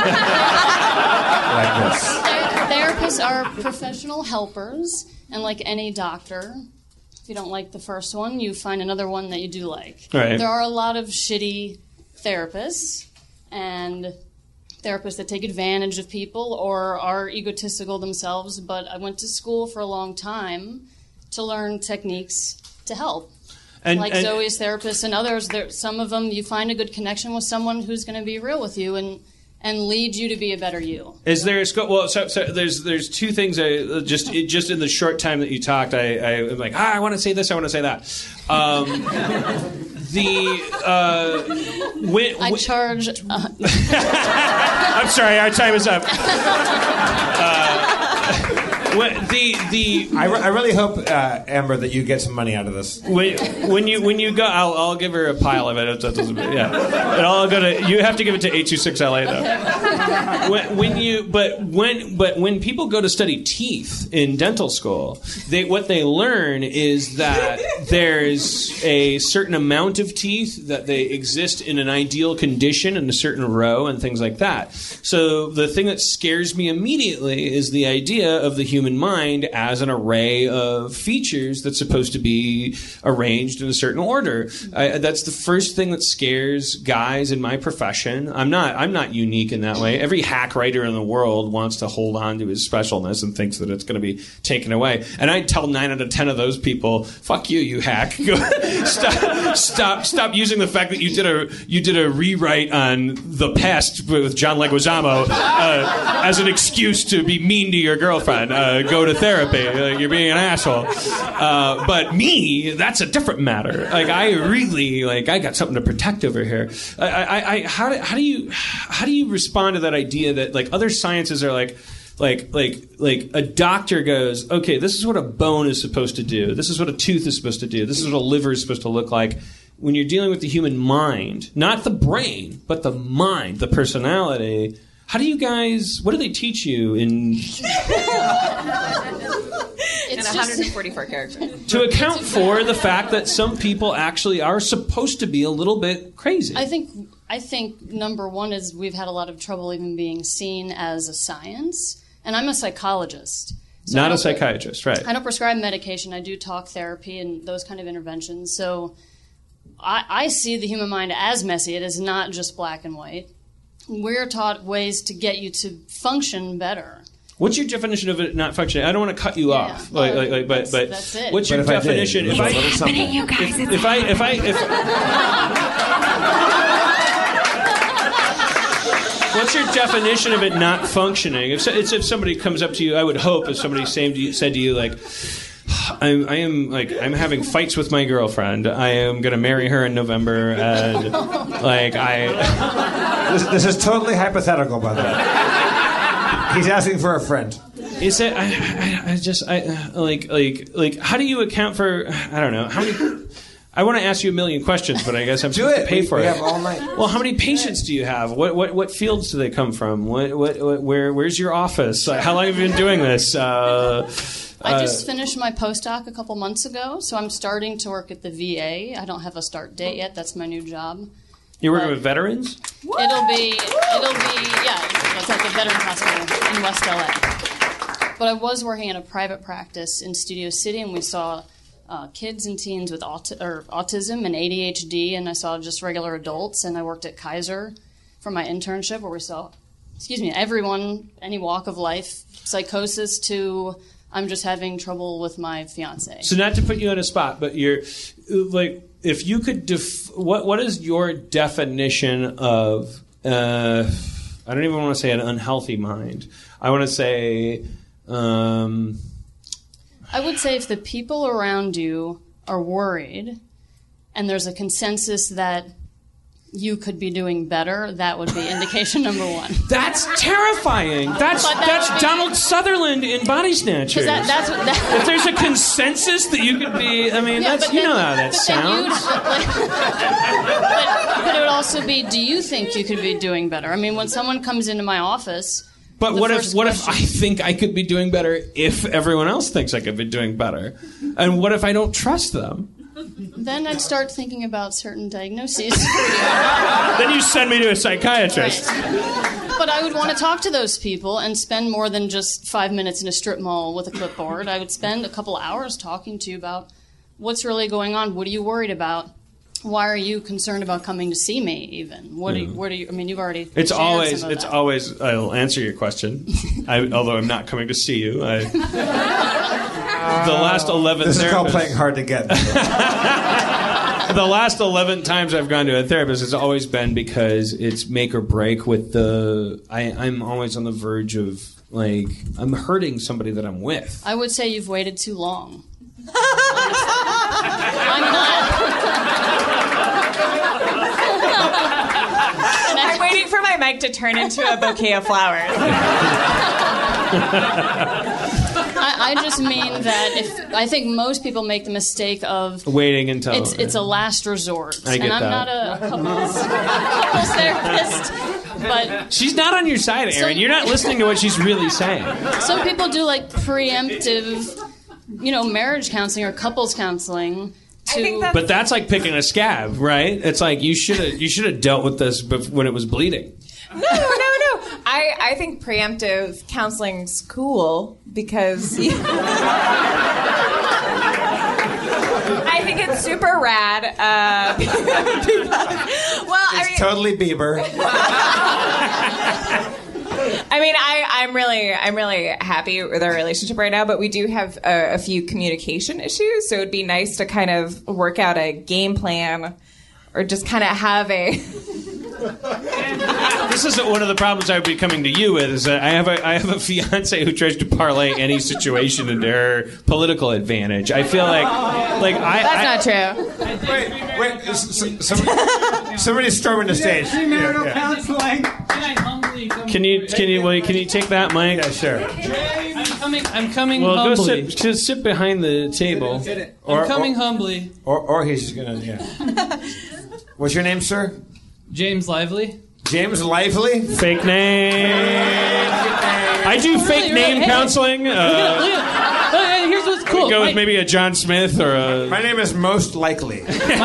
this. ther- therapists are professional helpers, and like any doctor, if you don't like the first one, you find another one that you do like. Right. There are a lot of shitty therapists and therapists that take advantage of people or are egotistical themselves, but I went to school for a long time to learn techniques to help. And, like and- Zoe's therapist and others, there, some of them you find a good connection with someone who's going to be real with you and and lead you to be a better you. Is there a scope? Well, so, so there's there's two things. I just it, just in the short time that you talked, I, I am like, ah, I want to say this, I want to say that. Um, the uh, when, I when- charge. Uh, I'm sorry, our time is up. Uh, when, the the I, re- I really hope, uh, Amber, that you get some money out of this. when, when you when you go, I'll, I'll give her a pile of it. That doesn't, yeah, and I'll go to. You have to give it to eight two six L A though. When, when you but when but when people go to study teeth in dental school, they what they learn is that there's a certain amount of teeth that they exist in an ideal condition in a certain row and things like that. So the thing that scares me immediately is the idea of the human mind as an array of features that's supposed to be arranged in a certain order. I, that's the first thing that scares guys in my profession. I'm not I'm not unique in that way. Every hack writer in the world wants to hold on to his specialness and thinks that it's going to be taken away. And I tell nine out of ten of those people, "Fuck you, you hack! Go, stop, stop, stop using the fact that you did a you did a rewrite on The Pest with John Leguizamo uh, as an excuse to be mean to your girlfriend. Uh, go to therapy. Uh, you're being an asshole." Uh, but me, that's a different matter. Like I really like I got something to protect over here. I, I, I how do how do you how do you respond to that idea that like other sciences are like. Like, like, like a doctor goes, okay, this is what a bone is supposed to do. This is what a tooth is supposed to do. This is what a liver is supposed to look like. When you're dealing with the human mind, not the brain, but the mind, the personality, how do you guys, what do they teach you in... it's and one hundred forty-four characters. To account for the fact that some people actually are supposed to be a little bit crazy. I think I think number one is we've had a lot of trouble even being seen as a science, and I'm a psychologist. So Not a psychiatrist, right? I don't prescribe medication. I do talk therapy and those kind of interventions. So I, I see the human mind as messy. It is not just black and white. We're taught ways to get you to function better. What's your definition of it not functioning? I don't want to cut you Yeah. off, like, like, like, but That's- but that's it. what's But your if I did, definition? it was If I, a little something. You guys, if, if I if I if what's your definition of it not functioning? If so, it's if somebody comes up to you, I would hope if somebody said to you, said to you like, I'm, I am like I'm having fights with my girlfriend. I am going to marry her in November, and like I. This, this is totally hypothetical, by the way. He's asking for a friend. Is it? I, I, I just I like like like. How do you account for? I don't know. How many? I want to ask you a million questions, but I guess I'm Do supposed it. to pay We- for we it. have all night. Well, how many patients do you have? What what what fields do they come from? What what, what where where's your office? Uh, how long have you been doing this? Uh, I just finished my postdoc a couple months ago, so I'm starting to work at the V A. I don't have a start date yet. That's my new job. You're working But with veterans? It'll be, it'll be, yeah, it's like a veteran hospital in West L A. But I was working in a private practice in Studio City, and we saw uh, kids and teens with aut- or autism and A D H D, and I saw just regular adults. And I worked at Kaiser for my internship, where we saw, excuse me, everyone, any walk of life, psychosis to I'm just having trouble with my fiance. So not to put you on a spot, but you're like, if you could, def- what what is your definition of? Uh, I don't even want to say an unhealthy mind. I want to say. Um, I would say if the people around you are worried and there's a consensus that you could be doing better, that would be indication number one. That's terrifying. That's But that that's would be- Donald Sutherland in Body Snatchers. Because that, that's what that, if there's a consensus that you could be, I mean, Yeah, that's but you then- know how that but then you'd- sounds. but, but it would also be, do you think you could be doing better? I mean, when someone comes into my office, But the what if first what if I question- think I could be doing better if everyone else thinks I could be doing better, and what if I don't trust them? then I'd start thinking about certain diagnoses. Then you send me to a psychiatrist. But I would want to talk to those people and spend more than just five minutes in a strip mall with a clipboard. I would spend a couple hours talking to you about what's really going on. What are you worried about? Why are you concerned about coming to see me? Even what? Are you, what are you? I mean, you've already. It's shared always some of it's that. always. I'll answer your question, I, although I'm not coming to see you. I, the last eleven. This is called therapists- playing hard to get. The last eleven times I've gone to a therapist, it's always been because it's make or break with the. I, I'm always on the verge of like I'm hurting somebody that I'm with. I would say you've waited too long. I'm glad. I'm waiting for my mic to turn into a bouquet of flowers. I, I just mean that if I think most people make the mistake of Waiting until it's it's a last resort, I get and I'm that. not a couples, couples therapist, but She's not on your side, Aaron. So- You're not listening to what she's really saying. some people do like preemptive, you know, marriage counseling or couples counseling. To, I think that's But that's like picking a scab, right? It's like you should have you should have dealt with this bef- when it was bleeding. No, no, no. I, I think preemptive counseling's cool because you- I think it's super rad. Uh, because- well, I It's mean, totally Bieber. I mean, I, I'm really, I'm really happy with our relationship right now, but we do have a, a few communication issues. So it'd be nice to kind of work out a game plan, or just kind of have a. This is one of the problems I would be coming to you with is that I have a I have a fiance who tries to parlay any situation into her political advantage. I feel like like I That's I, not true. Wait, wait. s- s- Somebody, somebody's storming the stage. Premarital Yeah, yeah. counseling. Can I humbly come Can you can you well, can you take that mic? Yeah, sure. I'm coming. I'm coming Well, go humbly. sit just sit behind the table. I'm coming humbly. Or, or he's just gonna. Yeah. What's your name, sir? James Lively. James Lively. Fake name. I do fake Really, name really? Hey, counseling. Look Uh, at, look at, hey, here's was cool. Go with My- maybe a John Smith or a. My name is Most Likely.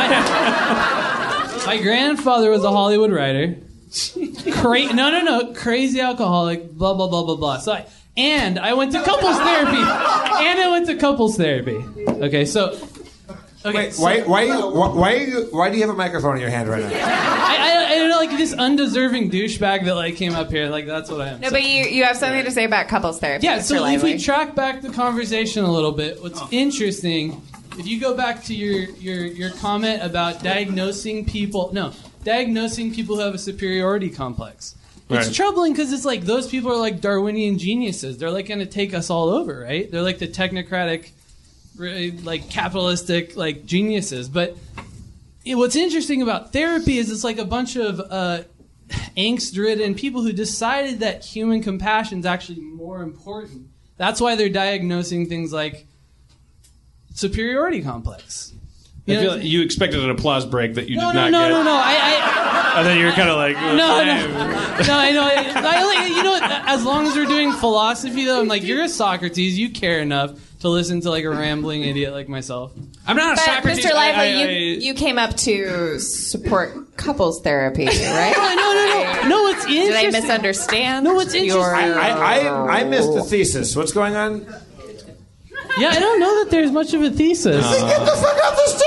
My, my grandfather was a Hollywood writer. Cra- no, no, no. Crazy alcoholic. Blah, blah, blah, blah, blah. So I, and I went to couples therapy. And I went to couples therapy. Okay, so. Okay, Wait, so, why, why, why, why, are you, why do you have a microphone in your hand right now? I, I, I don't know, like this undeserving douchebag that like came up here. Like that's what I am. No, So- but you, you have something to say about couples therapy. Yeah, Mister so if Lively. we track back the conversation a little bit, what's interesting, if you go back to your, your, your comment about diagnosing people, no, diagnosing people who have a superiority complex. It's Right. troubling because it's like those people are like Darwinian geniuses. They're like going to take us all over, right? They're like the technocratic, really, like capitalistic, like geniuses. But it, what's interesting about therapy is it's like a bunch of uh, angst-ridden people who decided that human compassion is actually more important. That's why they're diagnosing things like superiority complex. I You feel know- like you expected an applause break that you no, did no, not no, get. no, no, I, And then you were kind of like, I no, no, no, I know. I, I, like- you know, what, as long as we're doing philosophy, though, I'm like, you're a Socrates. You care enough to listen to like a rambling idiot like myself. I'm not a But Socrates. Mister Lively, I- I- you, I- you came up to support couples therapy, right? No, no, no, no. No, it's Did I interesting. misunderstand? No, it's interesting. your- I, I, I missed the thesis. What's going on? Yeah, I don't know that there's much of a thesis. Get the fuck off the stage!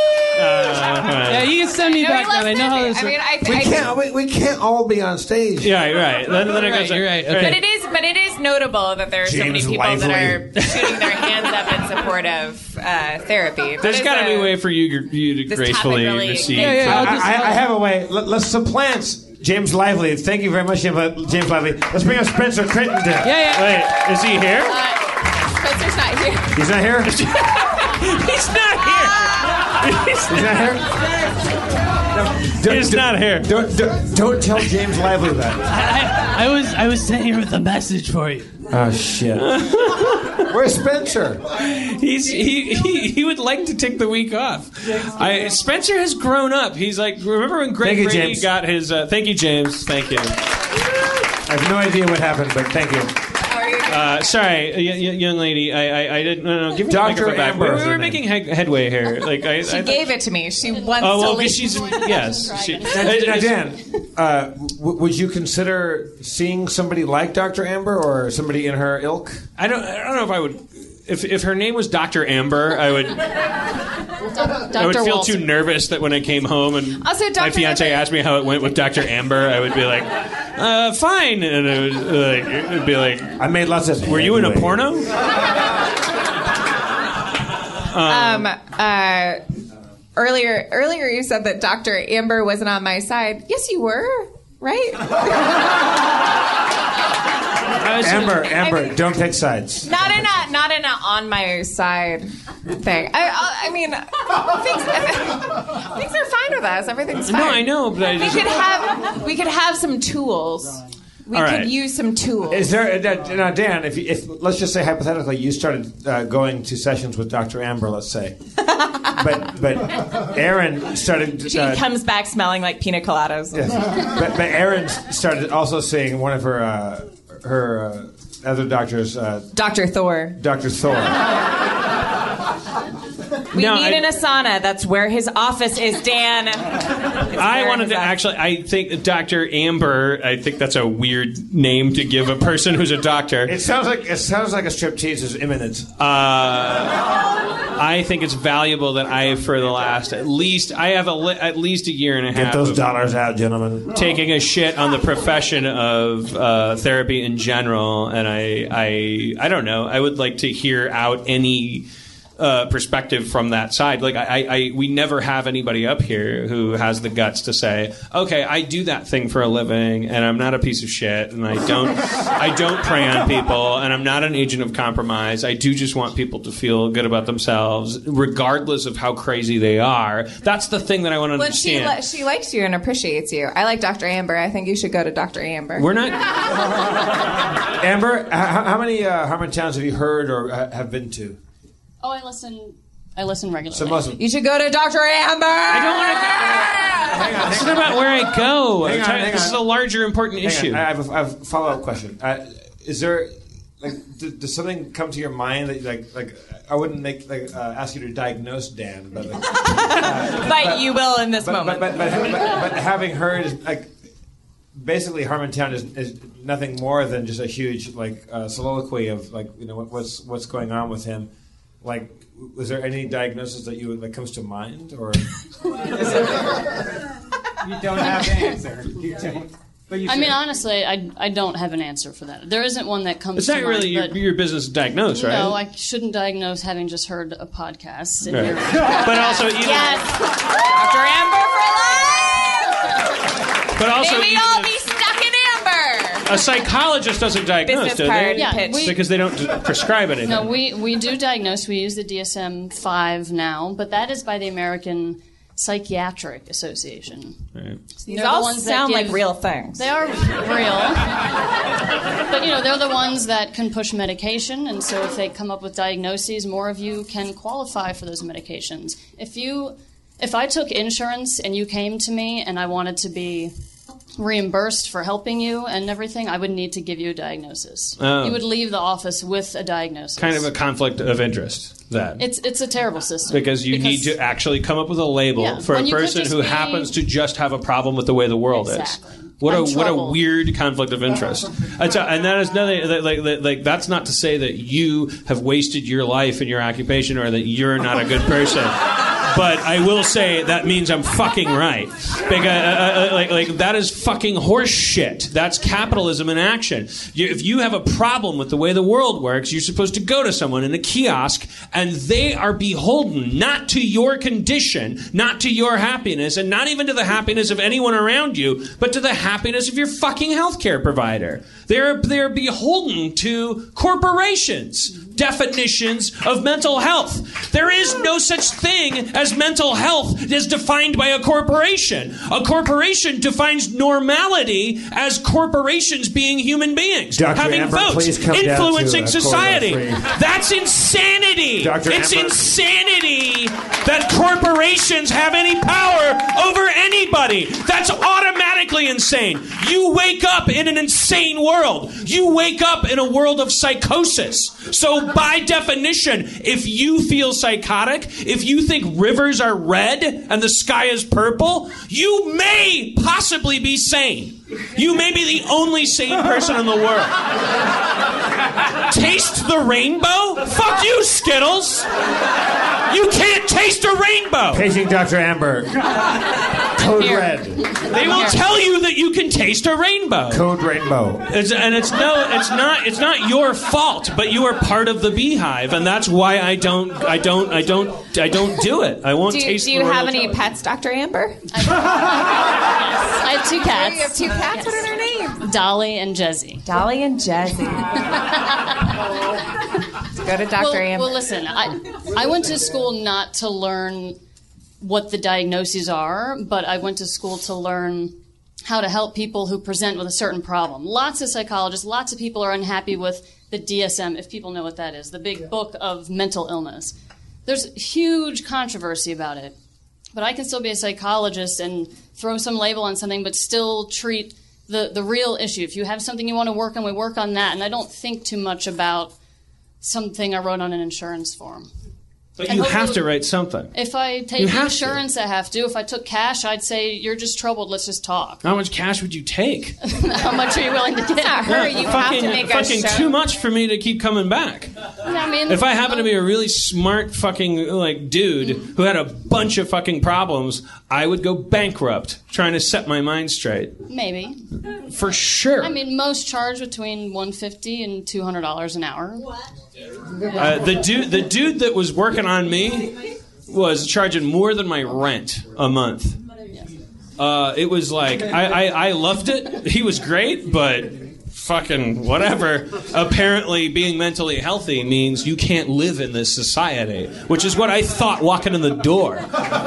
Yeah, you can send me No, back we down. I know how left this. it. I mean, I, We I, can't. We, we can't all be on stage. Yeah, right. Then, then it Right, goes. you're right, Right. okay. But it is, but it is notable that there are so many James people that Lively. are shooting their hands up in support of uh, therapy. There's got to be a way for you, you to This gracefully topic really- receive. Yeah, yeah, I'll I, just- I, I have a way. Let, let's supplant James Lively. Thank you very much, James Li- James Lively. Let's bring up Spencer Crittenden. Yeah, yeah. Wait, is he here? Uh, Spencer's not here. He's not here? He's not here. He's He's not here? No, He's not here. Don't, don't, don't tell James Lively that. I, I was I was sent here with a message for you. Oh, shit. Where's Spencer? He's he, he he would like to take the week off. I, Spencer has grown up. He's like, remember when Greg Thank you, Brady James. got his? Uh, thank you, James. Thank you. I have no idea what happened, but thank you. Uh, sorry, y- y- young lady. I I, I didn't. No, no, give me the Doctor microphone back. Amber We, is we her were name. making head, headway here. Like I. She I gave it to me. She wants Oh well, to leave. because she's yes. She, Now, now, Dan, uh, w- would you consider seeing somebody like Doctor Amber or somebody in her ilk? I don't. I don't know if I would. If if her name was Doctor Amber, I would. I would feel too nervous that when I came home and Also, my Doctor fiance Amber- asked me how it went with Doctor Amber, I would be like, uh, fine, and it would, like, it would be like, I made lots of. were you in a porno? Um, uh, earlier, earlier you said that Doctor Amber wasn't on my side. Yes, you were, right? Amber, Amber, I mean- don't pick sides. Not in a, not in a on my side thing. I, I, I mean, things, things are fine with us. Everything's fine. No, I know, but I we just. could have, we could have some tools. We All could right. use some tools. Is there now, now, Dan? If, you- if let's just say hypothetically, you started uh, going to sessions with Doctor Amber, let's say, but but Aaron started. She uh, comes back smelling like pina coladas. Yes. But, but Aaron started also seeing one of her uh, her uh, other doctors, uh, Doctor Thor. Doctor Thor. We No, need I- an Asana. That's where his office is, Dan. It's I where wanted his to office- actually. I think Doctor Amber. I think that's a weird name to give a person who's a doctor. It sounds like it sounds like a striptease is imminent. Uh, I think it's valuable that I, for the last at least, I have a li- at least a year and a half Get those of dollars out, gentlemen. taking a shit on the profession of uh, therapy in general, and I, I, I don't know. I would like to hear out any uh, perspective from that side. Like I, I, we never have anybody up here who has the guts to say, "Okay, I do that thing for a living, and I'm not a piece of shit, and I don't, I don't prey on people, and I'm not an agent of compromise. I do just want people to feel good about themselves, regardless of how crazy they are." That's the thing that I want to Well, she, understand. li- she likes you and appreciates you. I like Doctor Amber. I think you should go to Doctor Amber. We're not. Amber, how, how many uh, Harmontowns have you heard or uh, have been to? Oh, I listen. I listen regularly. So Muslim. You should go to Doctor Amber. I don't want to. Hang on, This is hang on. about where I go. Hang on, I'm trying- hang this on. is a larger, important Hang on, issue. I have a, I have a follow-up question. Uh, is there, like, d- does something come to your mind that like like I wouldn't make like uh, ask you to diagnose Dan, but like, uh, But you will in this but, moment. But, but, but, but, but having heard like basically Harmontown is, is nothing more than just a huge like uh, soliloquy of like you know what, what's what's going on with him. Like, was there any diagnosis that you that comes to mind, or you don't have an answer? You don't. But you I should. mean, honestly, I, I don't have an answer for that. There isn't one that comes It's to not mind. really your, but your business to diagnose, right? No, I shouldn't diagnose having just heard a podcast. And Right. you're- But also, even, Yes, Doctor Amber for life. but also, May we even all if- be stuck in amber. a psychologist doesn't diagnose, Business do card they? Yeah, pitch. we- Because they don't d- prescribe anything. No, we, we do diagnose. We use the D S M five now, but that is by the American Psychiatric Association. Right. These They're the all ones that sound give- like real things. They are real. But, you know, they're the ones that can push medication, and so if they come up with diagnoses, more of you can qualify for those medications. If you, if I took insurance and you came to me and I wanted to be reimbursed for helping you and everything, I would need to give you a diagnosis. Oh. You would leave the office with a diagnosis. Kind of a conflict of interest, then. It's it's a terrible system. Because you need to actually come up with a label Yeah, for a when you could person just who be- happens to just have a problem with the way the world Exactly. is. What a I'm what a troubled. weird conflict of interest. That's a, and that is nothing. Like, like, like that's not to say that you have wasted your life in your occupation or that you're not a good person. But I will say that means I'm fucking right. Because, uh, uh, like, like that is fucking horse shit. That's capitalism in action. You, if you have a problem with the way the world works, you're supposed to go to someone in a kiosk, and they are beholden not to your condition, not to your happiness, and not even to the happiness of anyone around you, but to the happiness of your fucking healthcare provider. They're they're beholden to corporations' definitions of mental health. There is no such thing as mental health as defined by a corporation. A corporation defines normality as corporations being human beings, Doctor having Amber, votes, please come down to, influencing uh, society. corridor three. That's insanity. Doctor It's Amber. insanity that corporations have any power over anybody. That's automatically insane. You wake up in an insane world. You wake up in a world of psychosis. So by definition, if you feel psychotic, if you think rivers are red and the sky is purple, you may possibly be sane. You may be the only sane person in the world. Taste the rainbow? Fuck you, Skittles. You can't taste a rainbow. Paging Doctor Amber. Code Here. red. They will tell you that you can taste a rainbow. Code rainbow. It's, and it's no, it's not, it's not your fault, but you are part of the beehive, and that's why I don't, I don't, I don't, I don't do it. I won't Do, taste. do you the have royal any jelly. pets, Doctor Amber? I have two cats. You have two cats? What are their names? Dolly and Jezzy. Dolly and Jezzy. Go to Doctor Well, Amber. well, listen, I, I went to school not to learn what the diagnoses are, but I went to school to learn how to help people who present with a certain problem. Lots of psychologists, lots of people are unhappy with the D S M, if people know what that is, the big book of mental illness. There's huge controversy about it. But I can still be a psychologist and throw some label on something, but still treat the, the real issue. If you have something you want to work on, we work on that. And I don't think too much about something I wrote on an insurance form. But And you have hopefully- to write something. If I You take have to. insurance, I have to. If I took cash, I'd say, you're just troubled, let's just talk. How much cash would you take? How much are you willing to get? not her. You have fucking, to make a fucking show. too much for me to keep coming back. I mean, If I happen to be a really smart fucking like dude who had a bunch of fucking problems, I would go bankrupt trying to set my mind straight. maybe. For sure. I mean, most charge between one hundred fifty dollars and two hundred dollars an hour. Uh, the dude, the dude that was working on me was charging more than my rent a month. Uh, it was like I, I, I loved it. He was great, but fucking whatever. Apparently, being mentally healthy means you can't live in this society, which is what I thought walking in the door.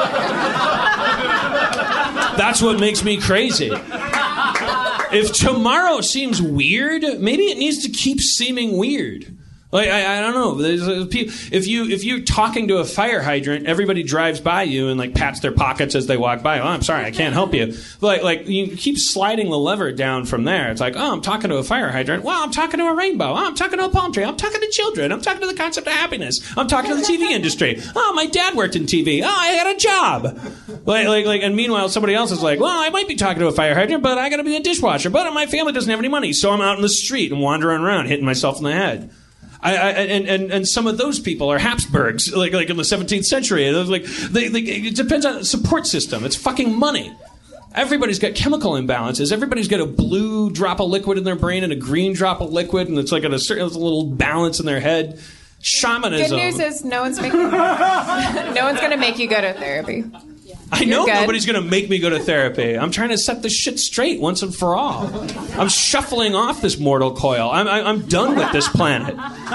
That's what makes me crazy. If tomorrow seems weird, maybe it needs to keep seeming weird. Like I, I don't know. There's, uh, pe- if you if you're talking to a fire hydrant, everybody drives by you and like pats their pockets as they walk by. Oh, I'm sorry, I can't help you. Like like you keep sliding the lever down from there. It's like, oh, I'm talking to a fire hydrant. Well, I'm talking to a rainbow. Oh, I'm talking to a palm tree. I'm talking to children. I'm talking to the concept of happiness. I'm talking to the T V industry. Oh, my dad worked in T V. Oh, I had a job. Like like like. And meanwhile, somebody else is like, well, I might be talking to a fire hydrant, but I got to be a dishwasher. But my family doesn't have any money, so I'm out in the street and wandering around, hitting myself in the head. I, I, and, and and some of those people are Habsburgs, like like in the seventeenth century. Like they, they, it depends on the support system. It's fucking money. Everybody's got chemical imbalances. Everybody's got a blue drop of liquid in their brain and a green drop of liquid, and it's like at a certain little balance in their head. Shamanism. Good news is no one's making, no one's going to make you go to therapy. I know nobody's going to make me go to therapy. I'm trying to set this shit straight once and for all. I'm shuffling off this mortal coil. I'm, I, I'm done with this planet.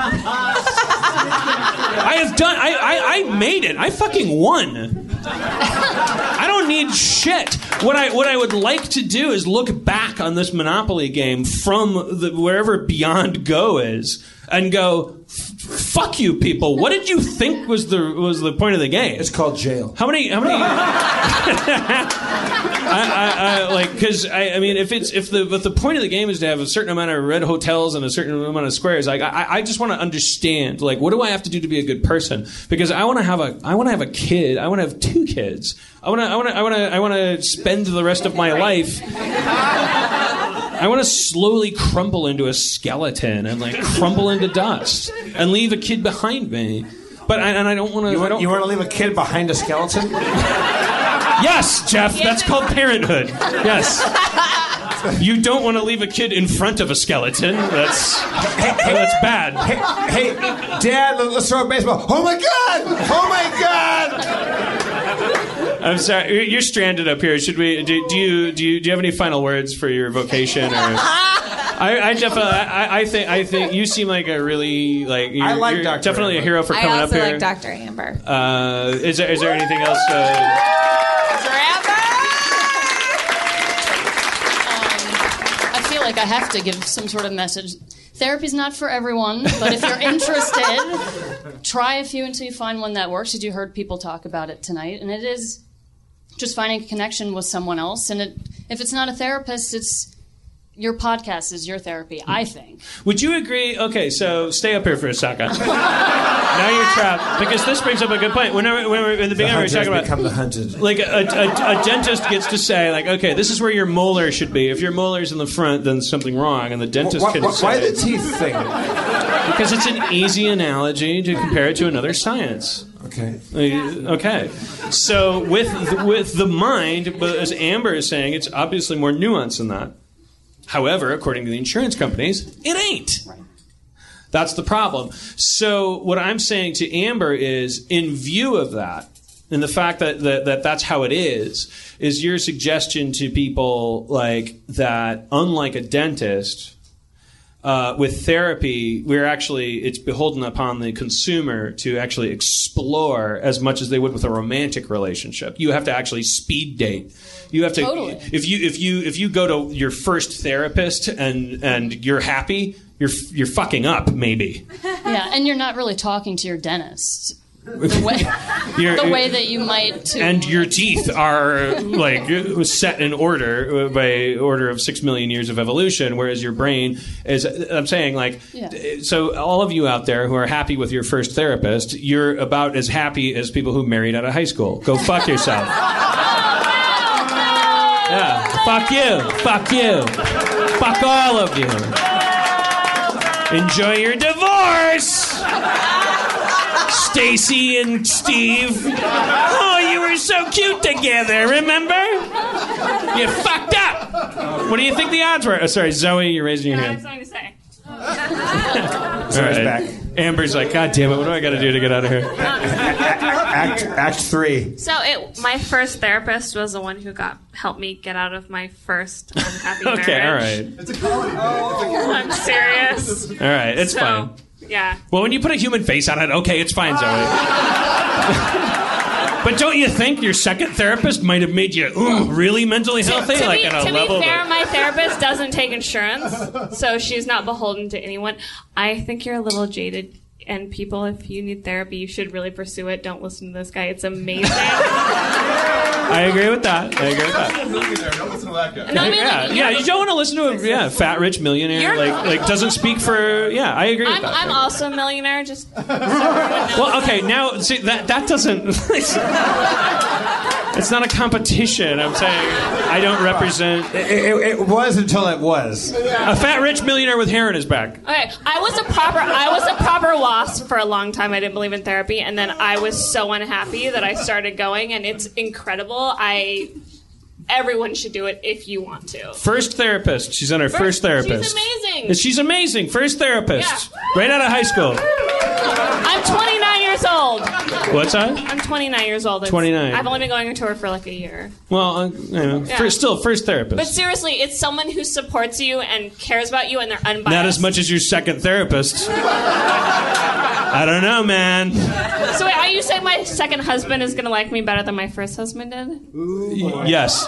I have done. I, I, I made it. I fucking won. I don't need shit. What I what I would like to do is look back on this Monopoly game from the, wherever Beyond Go is and go, fuck you people. What did you think was the was the point of the game? It's called jail. How many how many I, I, I like because I, I mean if it's if the if the point of the game is to have a certain amount of red hotels and a certain amount of squares, like I, I just want to understand, like, what do I have to do to be a good person? Because I want to have a I want to have a kid. I want to have two kids. I want to I want to I want to I want to spend the rest of my life. I want to slowly crumble into a skeleton and like crumble into dust and leave a kid behind me. But I, and I don't want to. You, I don't, you want to leave a kid behind a skeleton? Yes, Jeff. That's called parenthood. Yes. You don't want to leave a kid in front of a skeleton. That's hey, hey, that's bad. Hey, hey, Dad, let's throw a baseball. Oh my God! Oh my God! I'm sorry. You're stranded up here. Should we? Do, do you do you do you have any final words for your vocation? Or I, I definitely. I, I think. I think you seem like a really like. You're, I like you're Doctor definitely Amber. a hero for coming up here. I also like Doctor Amber. Uh, is there is there anything else? Uh, Doctor Amber. I feel like I have to give some sort of message. Therapy's not for everyone, but if you're interested, try a few until you find one that works. You heard people talk about it tonight, and it is just finding a connection with someone else. And it, if it's not a therapist, it's your podcast is your therapy, I think. Would you agree? Okay, so stay up here for a second. Now you're trapped, because this brings up a good point. Whenever, whenever in the beginning we were talking about become the hunted. Like a, a, a dentist gets to say, like, okay, this is where your molar should be. If your molar's in the front, then something wrong, and the dentist why, can why, say. Why the teeth thing? Because it's an easy analogy to compare it to another science. Okay. Okay. So with the, with the mind, but as Amber is saying, it's obviously more nuanced than that. However, according to the insurance companies, it ain't. Right. That's the problem. So what I'm saying to Amber is, in view of that, and the fact that, that, that that's how it is, is your suggestion to people like that, unlike a dentist, Uh, with therapy, we're actually, it's beholden upon the consumer to actually explore as much as they would with a romantic relationship. You have to actually speed date. You have to, Totally. if you if you if you go to your first therapist and and you're happy, you're you're fucking up maybe. Yeah, and you're not really talking to your dentist. The way, the way that you might to And your teeth are like set in order by order of six million years of evolution, whereas your brain is. I'm saying, like, Yeah. so all of you out there who are happy with your first therapist, you're about as happy as people who married out of high school. Go fuck yourself. Yeah, fuck you, fuck you, fuck all of you. Enjoy your divorce. Stacy and Steve. Oh, you were so cute together, remember? You fucked up. What do you think the odds were? Oh, sorry, Zoe, you're raising your I hand. have something to say. All right. back. Amber's like, God damn it, what do I got to do to get out of here? Act, act three. So it, my first therapist was the one who got helped me get out of my first unhappy marriage. Okay, all right. It's a comedy. Oh. I'm serious. All right, it's So, fine. Yeah. Well, when you put a human face on it, okay, it's fine, Zoe. But don't you think your second therapist might have made you ooh, really mentally healthy? To, like be, at a to level be fair, that- my therapist doesn't take insurance, so she's not beholden to anyone. I think you're a little jaded. And people, if you need therapy, you should really pursue it. Don't listen to this guy. It's amazing. I agree with that. I agree with that. Don't listen to that guy. No, I mean, yeah, like, yeah. You don't want to listen to a yeah fat rich millionaire You're- like like doesn't speak for yeah. I agree with I'm, that. I'm also a millionaire. Just Well, okay, now see that that doesn't. It's not a competition. I'm saying I don't represent. It, it, it was until it was. A fat rich millionaire with hair in his back. okay. I was a proper. I was a proper wasp for a long time. I didn't believe in therapy, and then I was so unhappy that I started going, and it's incredible. I. Everyone should do it if you want to. First therapist. She's on her first, First- therapist. she's amazing. She's amazing. First therapist. Right out of high school. I'm twenty-nine years old. What's that? I'm twenty-nine years old. It's- twenty-nine. I've only been going to her for like a year. Well, uh, you know, Yeah. first, still first therapist. But seriously, it's someone who supports you and cares about you, and they're unbiased. Not as much as your second therapist. I don't know, man. So wait, are you saying my second husband is going to like me better than my first husband did? Yes.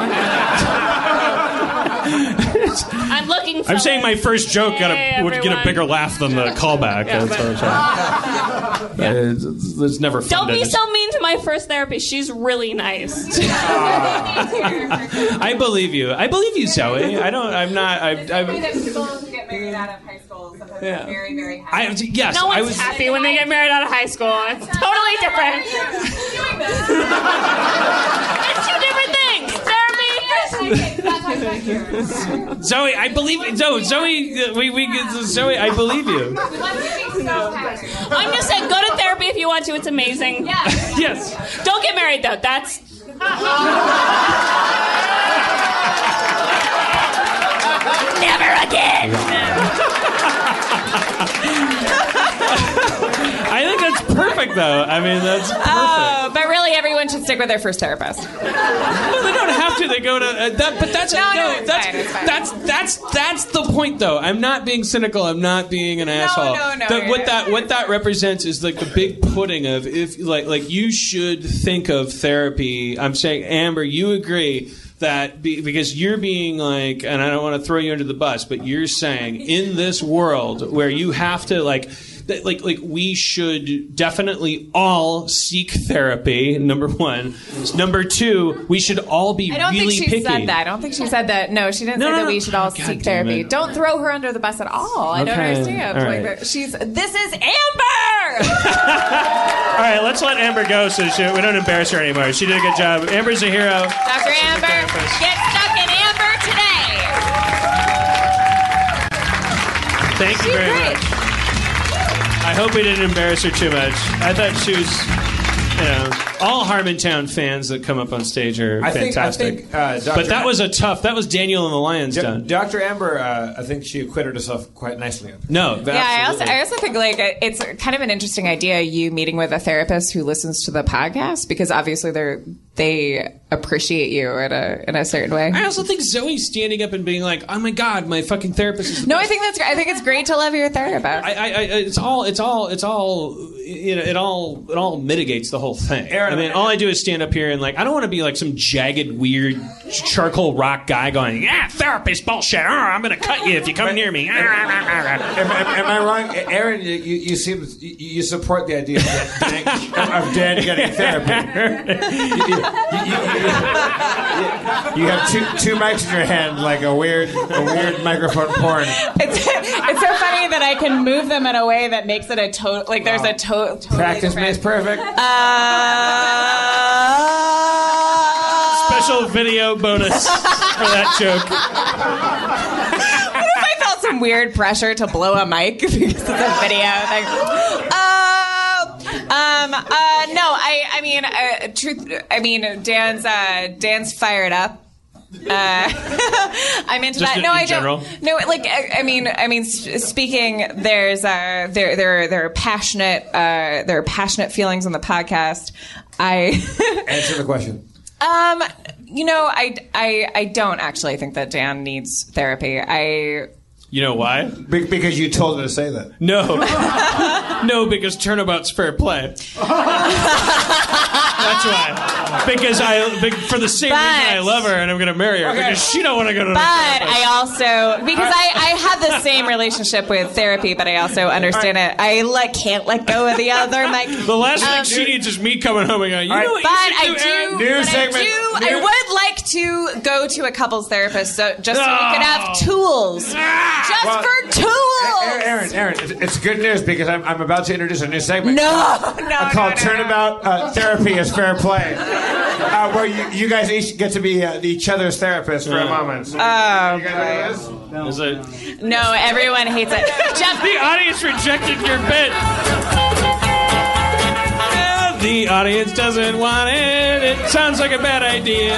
I'm looking for I'm saying my first joke got Hey, a, would get a everyone. bigger laugh than the callback. Yeah, That's what I'm saying. It's, it's- it's never fun. Don't to be just- so mean to my first therapist. She's really nice. I believe you. I believe you, Zoe. I don't. I'm not. I. That I people who get married out of high school sometimes Yeah. are very, very happy. I yes. No I one's was. happy when they get married out of high school. It's totally different. It's two different things. Therapy. Zoe, I believe. No, Zoe. uh, We we. Zoe, I believe you. I'm just saying, go to therapy if you want to. It's amazing. Yeah. Yes. Don't get married though. That's. Never again. I think that's perfect, though. I mean, that's perfect. Oh, but really, everyone should stick with their first therapist. No, they don't have to. They go to uh, that, but that's No, no, no, it's that's, fine, it's fine. that's that's that's the point, though. I'm not being cynical. I'm not being an asshole. no, no, The- you're- what that what that represents is like the big pudding of if like like you should think of therapy. I'm saying, Amber, you agree that be, because you're being like, and I don't want to throw you under the bus, but you're saying in this world where you have to like. That, like, like we should definitely all seek therapy. Number one. Number two, we should all be I don't really think she picky. said that. I don't think she said that. No, she didn't No, say no, that no. we should all Oh, God seek damn therapy. it. Don't throw her under the bus at all. I don't Okay. understand. All Like, right. she's this is Amber. All right, let's let Amber go so she, we don't embarrass her anymore. She did a good job. Amber's a hero. Doctor Amber, get stuck in Amber today. Thank you She's very great. much. I hope we didn't embarrass her too much. I thought she was, you know, all Harmontown fans that come up on stage are I think- I fantastic. think, uh, Doctor but that was a tough. That was Daniel and the Lions Do- done. Doctor Amber, uh, I think she acquitted herself quite nicely. No, Yeah, I also I also think like it's kind of an interesting idea. You meeting with a therapist who listens to the podcast because obviously they're they appreciate you in a in a certain way. I also think Zoe standing up and being like, "Oh my God, my fucking therapist is." The No, best. I think that's I think it's great to love your therapist. I, I, I, it's all, it's all, it's all, you know, it all, it all mitigates the whole thing. I mean, all I do is stand up here and like, I don't want to be like some jagged, weird charcoal rock guy going, "Yeah, therapist bullshit. Arr, I'm gonna cut you if you come near me." Am, am, am I wrong, Aaron? You, you, you seem you, you support the idea of Dan, of Dan getting therapy. You, you, you, you, you have two two mics in your hand, like a weird a weird microphone porn. It's it's so funny that I can move them in a way that makes it a total like there's a to- totally Practice different- makes perfect. Uh, Special video bonus for that joke. What if I felt some weird pressure to blow a mic because it's a video thing? Uh, um, uh, no, I, I mean, uh, truth, I mean, Dan's, uh, Dan's fired up. Uh, I'm into Just that. in- No, in I general? don't. No, like I, I mean, I mean, s- speaking. There's, uh, there, there, there are passionate, uh, there are passionate feelings on the podcast. I Answer the question. Um, you know, I, I, I don't actually think that Dan needs therapy. I. You know why? Be- because you told her to say that. No, no, because turnabout's fair play. That's why. Because I, be- for the same But- reason I love her and I'm going to marry her. Because she don't want to go to the But therapist. I also, because I, I have the same relationship with therapy, but I also understand it. I like can't let go of the other. Like The last um, thing she needs is me coming home and going, you know what but you I should do, Aaron? do, but I do, I would like to go to a couples therapist, so just so we could have tools, just Well, for tools. Aaron, Aaron, it's, it's good news because I'm, I'm about to introduce a new segment. No, called, no, uh, called no, no, Turnabout uh, Therapy is Fair Play, uh, where you, you guys each get to be uh, each other's therapist for a moment. So, Oh, you guys know what it is? Is it? No, everyone hates it. Jeff, the audience rejected your bit. The audience doesn't want it. It sounds like a bad idea.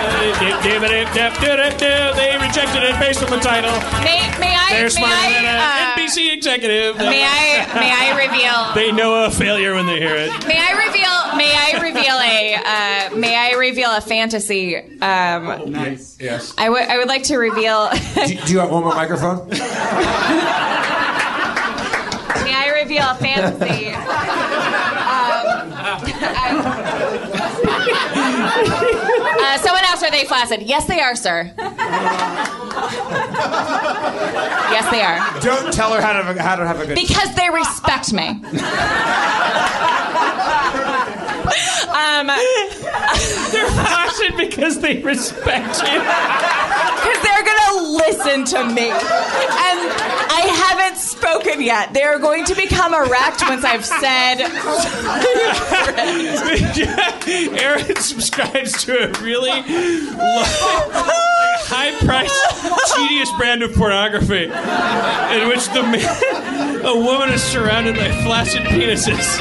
They rejected it based on the title. May, may I? They're may smarter I, than an uh, N B C executive. May I? May I reveal? They know a failure when they hear it. May I reveal? May I reveal a? Uh, may I reveal a fantasy? Um, nice. Yes. I would. I would like to reveal. do, do you have one more microphone? May I reveal a fantasy? Um, uh, someone asked, "Are they flaccid?" Yes, they are, sir. Yes, they are. Don't tell her how to how to have a good. Because they respect me. um, They're flaccid because they respect you. Because they're gonna listen to me, and I haven't spoken yet. They're going to become erect once I've said. Aaron subscribes to a really low, high-priced, tedious brand of pornography in which the man, a woman is surrounded by flaccid penises.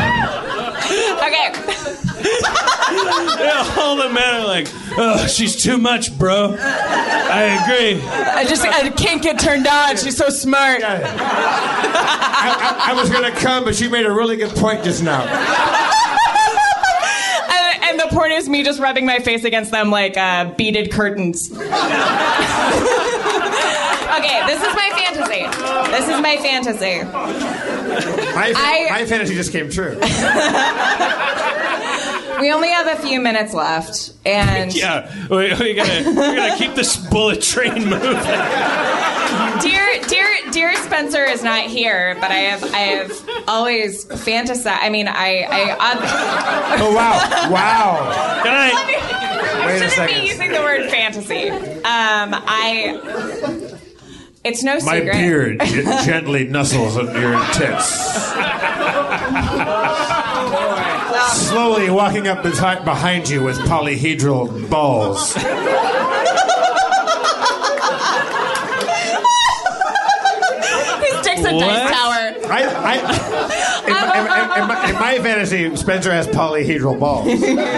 Okay. Yeah, all the men are like, oh, she's too much, bro. I agree. I just I can't get turned on. She's so smart. I, I, I was gonna come, but she made a really good point just now. and, and the porn is me just rubbing my face against them like uh, beaded curtains. Okay, this is my fantasy. This is my fantasy. My, fa- I- my fantasy just came true. We only have a few minutes left, and Yeah, we, we gotta, we gotta keep this bullet train moving. dear, dear, dear Spencer is not here, but I have, I have always fantasized. I mean, I, I. I Oh wow, wow. Can I? Let me- I Wait a shouldn't second. be using the word fantasy. Um, I. It's no My secret. beard g- gently nuzzles on your tits. Slowly walking up besi- behind you with polyhedral balls. His dick's a dice tower. I, I, in, my, in, in, in, my, in my fantasy, Spencer has polyhedral balls.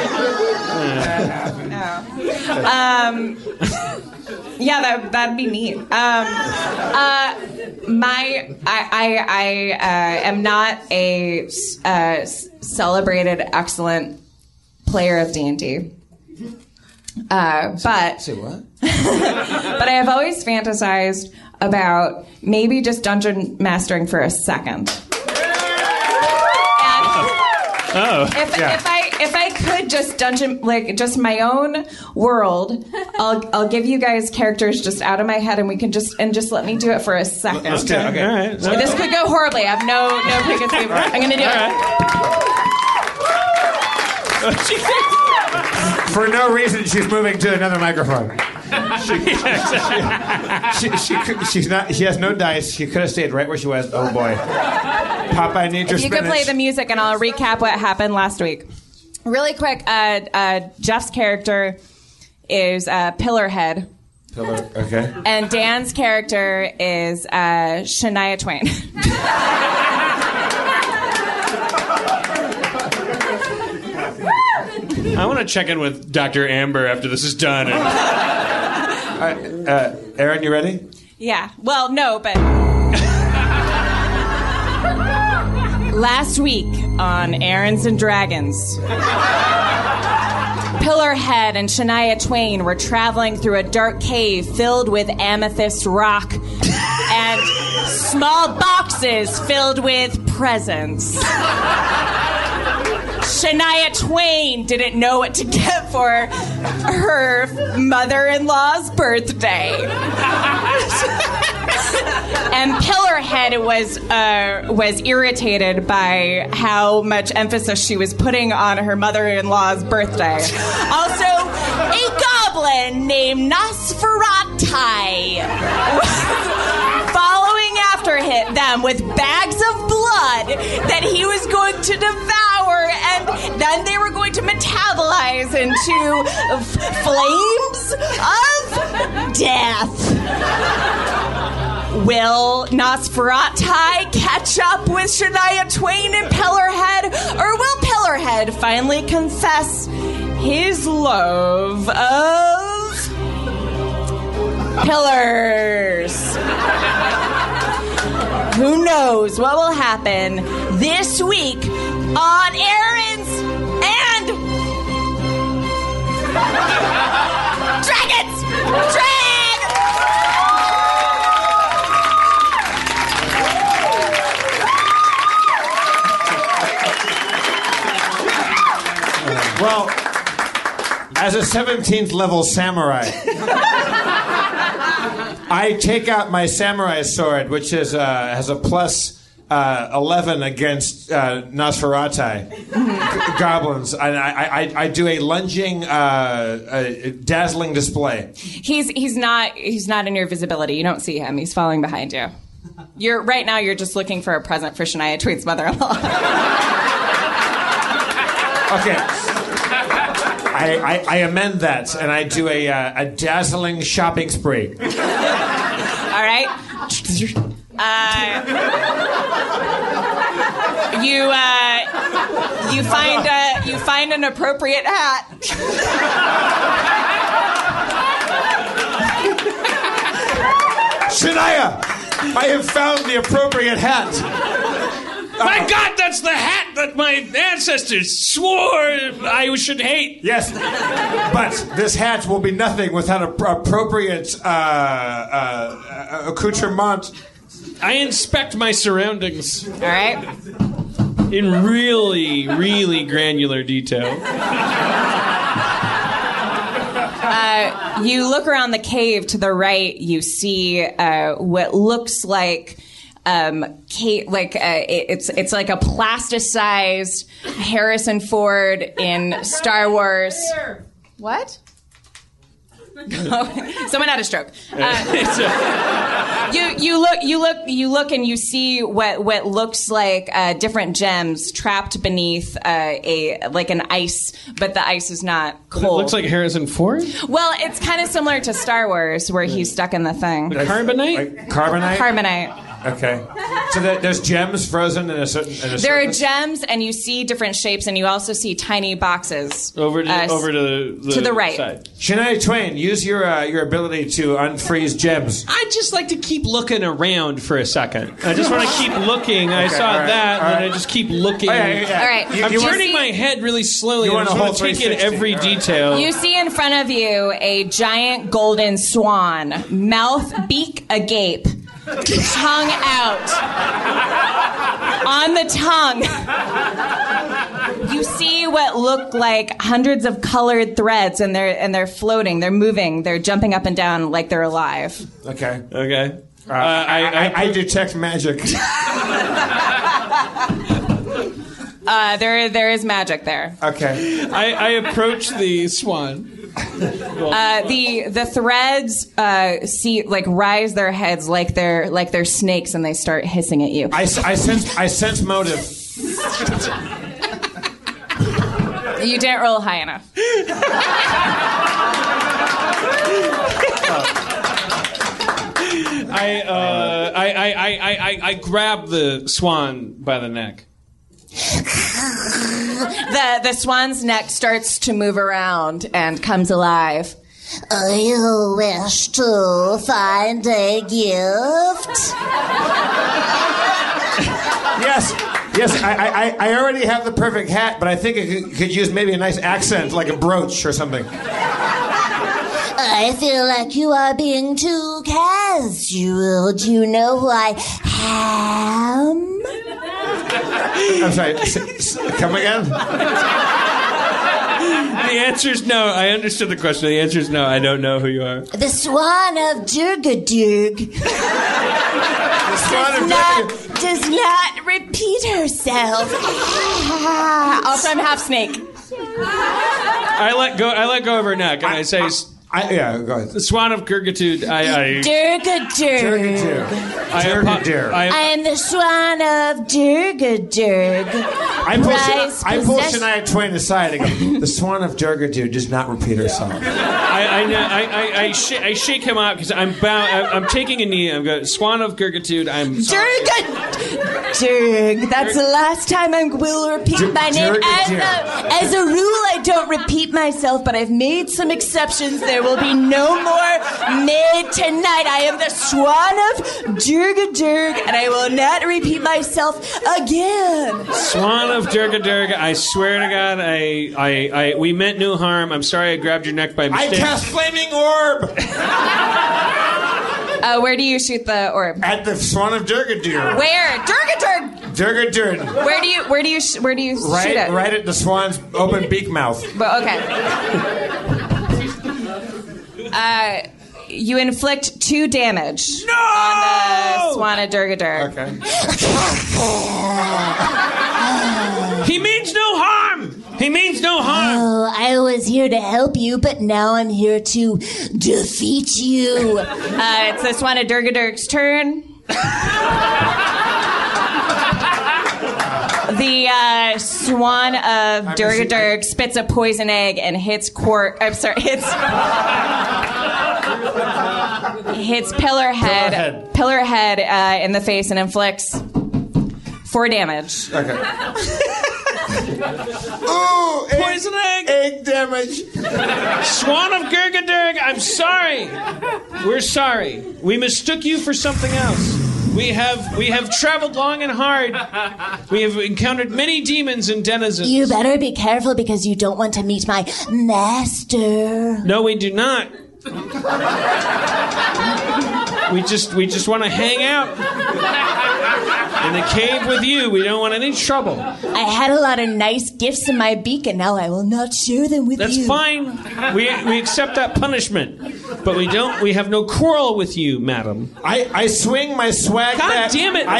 Um, yeah, that that'd be neat. Um, uh, my I I, I uh, am not a uh, celebrated excellent player of D and D. Uh, but Say what? but I have always fantasized about maybe just dungeon mastering for a second. Oh, If, Yeah. if I if I could just dungeon like just my own world, I'll I'll give you guys characters just out of my head, and we can just and just let me do it for a second. Let's do it. Okay. all right. This could go horribly. I have no no preconceived. I'm gonna do it. For no reason, she's moving to another microphone. She, she, she, could- she's not. She has no dice. She could have stayed right where she was. Oh boy, Popeye needs your You can spinach. play the music, and I'll recap what happened last week. Really quick. Uh, uh, Jeff's character is uh, Pillarhead. Pillar. Okay. And Dan's character is uh, Shania Twain. I want to check in with Doctor Amber after this is done. And... All right, uh, Aaron, you ready? Yeah. Well, no, but last week on Errands and Dragons, Pillarhead and Shania Twain were traveling through a dark cave filled with amethyst rock and small boxes filled with presents. Shania Twain didn't know what to get for her mother-in-law's birthday. And Pillarhead was uh, was irritated by how much emphasis she was putting on her mother-in-law's birthday. Also, a goblin named Nosferatu was following after him, them with bags of blood that he was going to devour, and then they were going to metabolize into f- flames of death. Will Nosferatu catch up with Shania Twain and Pillarhead, or will Pillarhead finally confess his love of pillars? Who knows what will happen this week on Aaron's and Dragons! Dragons! Well, as a seventeenth level samurai, I take out my samurai sword, which is uh, has a plus uh, eleven against uh, Nosferatu g- goblins, and I, I, I do a lunging, uh, a dazzling display. He's he's not he's not in your visibility. You don't see him. He's following behind you. You're right now. You're just looking for a present for Shania Twain's mother-in-law. Okay. I, I, I amend that, and I do a, uh, a dazzling shopping spree. All right. Uh, you uh, you find uh, you find an appropriate hat. Shania, I have found the appropriate hat. My God, that's the hat that my ancestors swore I should hate. Yes, but this hat will be nothing without an appropriate uh, uh, accoutrement. I inspect my surroundings. All right. In really, really granular detail. Uh, you look around the cave to the right. You see uh, what looks like. Um, Kate, like uh, it, it's it's like a plasticized Harrison Ford in Star Wars. What? Someone had a stroke. Uh, you you look you look you look and you see what what looks like uh, different gems trapped beneath uh, a like an ice, but the ice is not cold. It looks like Harrison Ford. Well, it's kind of similar to Star Wars, where he's stuck in the thing. The carbonite. Like carbonite. Carbonite. Okay. So there, there's gems frozen in a certain. In a there surface? are gems, and you see different shapes, and you also see tiny boxes over to uh, over to the, the to the right. side. Shania Twain, use your uh, your ability to unfreeze gems. I just like to keep looking around for a second. I just want to keep looking. I Okay, saw all right, that, all and right. I just keep looking. Oh, yeah, yeah, yeah. All right. You- I'm you turning want- my head really slowly. You and want I a just whole want to take in three sixty. every All right. detail. You see in front of you a giant golden swan, mouth, beak agape, tongue out. On the tongue, you see what look like hundreds of colored threads, and they're and they're floating, they're moving, they're jumping up and down like they're alive. Okay. Okay. Uh, I, I, I detect magic. Uh, there there is magic there. Okay. I, I approach the swan. Uh, the the threads uh, see like rise their heads like they're like they're snakes, and they start hissing at you. I, I sense I sense motive. You didn't roll high enough. I, uh, I, I, I, I, I grab the swan by the neck. The the swan's neck starts to move around and comes alive. Uh, you wish to find a gift? Yes. Yes, I, I, I already have the perfect hat, but I think I could, could use maybe a nice accent, like a brooch or something. I feel like you are being too casual. Do you know who I am? I'm sorry. S- s- come again? The answer is no. I understood the question. The answer is no. I don't know who you are. The Swan of Durgadurg. The Swan does of not, Durgadurg. does not repeat herself. Also, I'm half snake. I let go. I let go of her neck, and I, I say, I, I, "Yeah, go ahead." The Swan of Gurgitude. I, I, Durgadurg. I, Durgadurg. I am the Swan of Durgadurg. I pull, Prize I pull possess- Shania Twain aside and go, the Swan of Durgadurg does not repeat herself. I, I, know- I, I, I, sh- I shake him out because I'm bound. I, I'm taking a knee. I'm going, Swan of Gurgitude. I'm sorry. Durgadurg. That's the last time I will repeat Dur- my name. As Durgadurg. a, as a rule, I don't repeat myself, but I've made some exceptions. There will be no more mid tonight. I am the Swan of Durgadurg, and I will not repeat myself again. Swan of Durgadurg. I swear to God, I, I, I, we meant no harm. I'm sorry I grabbed your neck by I mistake. cast Flaming Orb Uh, where do you shoot the orb? at the Swan of Durgadurg. Where? Durgadurg. Durgadurg. Where do you where do you sh- where do you shoot Right, it? right at the swan's open beak mouth. But okay. Uh, you inflict two damage No! on the Swan of Durgadurg. Okay. He means no harm. He means no harm. Oh, I was here to help you, but now I'm here to defeat you. Uh, it's the Swan of Durgadurg's turn. The uh, Swan of Durgadurg spits a poison egg and hits Quark. I'm sorry, hits hits Pillarhead. Pillarhead. Pillarhead uh, in the face and inflicts four damage. Okay. Ooh, egg, Poison egg. egg damage. Swan of Gurgadurg, I'm sorry. We're sorry. We mistook you for something else. We have we have traveled long and hard. We have encountered many demons and denizens. You better be careful because you don't want to meet my master. No, we do not. We just we just want to hang out in the cave with you. We don't want any trouble. I had a lot of nice gifts in my beak, and now I will not share them with That's you. fine. We we accept that punishment, but we don't. We have no quarrel with you, madam. I, I swing my swag God bag. damn it! I,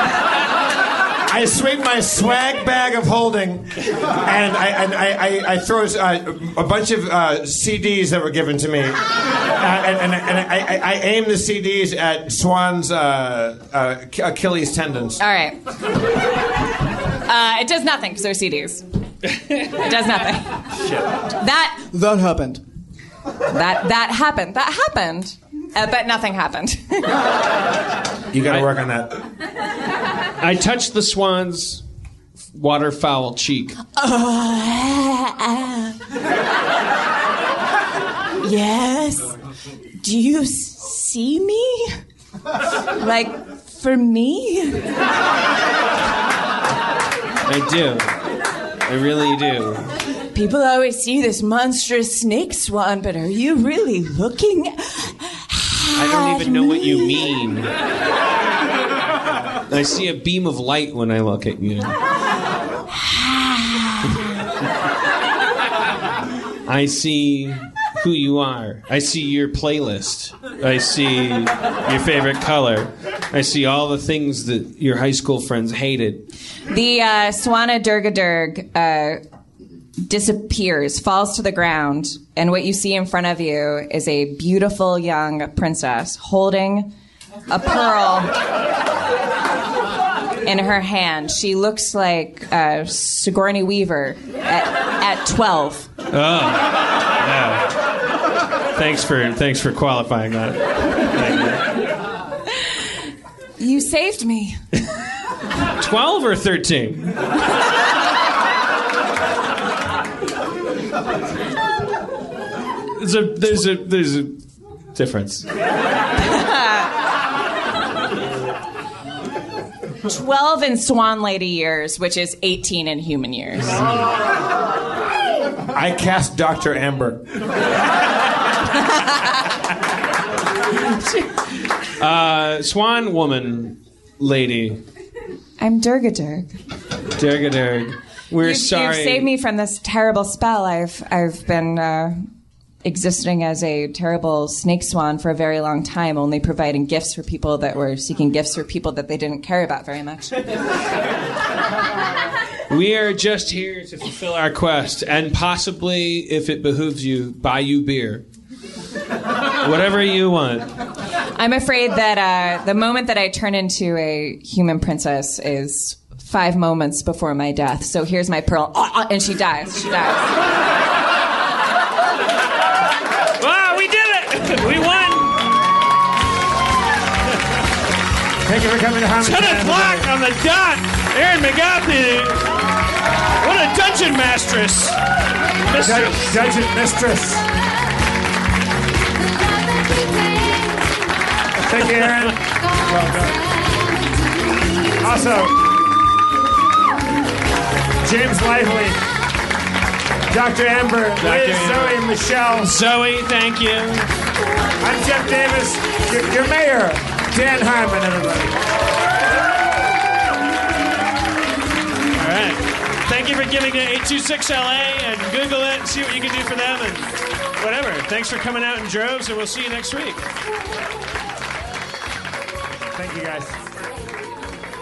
I swing my swag bag of holding, and I and I, I, I throw uh, a bunch of uh, C Ds that were given to me, uh, and, and, and I, I, I aim the C Ds at Swan's uh, uh, Achilles tendons. All right. Uh, it does nothing because they're C Ds. It does nothing. Shit. That That happened. that that happened. That happened. Uh, but nothing happened. You got to work on that. I touched the swan's waterfowl cheek. Uh, yes. Do you s- see me? Like, for me? I do. I really do. People always see this monstrous snake swan, but are you really looking? I don't even know what you mean. I see a beam of light when I look at you. I see who you are. I see your playlist. I see your favorite color. I see all the things that your high school friends hated. The uh, Swan of Durgadurg uh, disappears, falls to the ground, and what you see in front of you is a beautiful young princess holding a pearl in her hand. She looks like uh, Sigourney Weaver at, at twelve. Oh, yeah. Thanks for thanks for qualifying that. Thank You saved me. you. Twelve or thirteen? There's a there's a there's a difference. twelve in Swan Lady years, which is eighteen in human years. I cast Doctor Amber. Uh, Swan woman lady. I'm Durgadurg. Durgadurg. We're you've, sorry. You've saved me from this terrible spell. I've I've been uh, existing as a terrible snake swan for a very long time, only providing gifts for people that were seeking gifts for people that they didn't care about very much. We are just here to fulfill our quest, and possibly, if it behooves you, buy you beer. Whatever you want. I'm afraid that uh, the moment that I turn into a human princess is five moments before my death. So here's my pearl, oh, oh, and she dies. She dies. Wow, we did it! We won! Thank you for coming to Harmontown. ten o'clock on the dot! Erin McGathy! What a dungeon mistress! Mistress. Dungeon mistress. Thank you, Erin. Well done. Also, James Lively, Doctor Amber, Liz, Zoe, Michelle. Zoe, thank you. I'm Jeff Davis, your, your mayor, Dan Harmon, everybody. All right. Thank you for giving to eight two six L A and Google it and see what you can do for them and whatever. Thanks for coming out in droves, and we'll see you next week. Thank you, guys.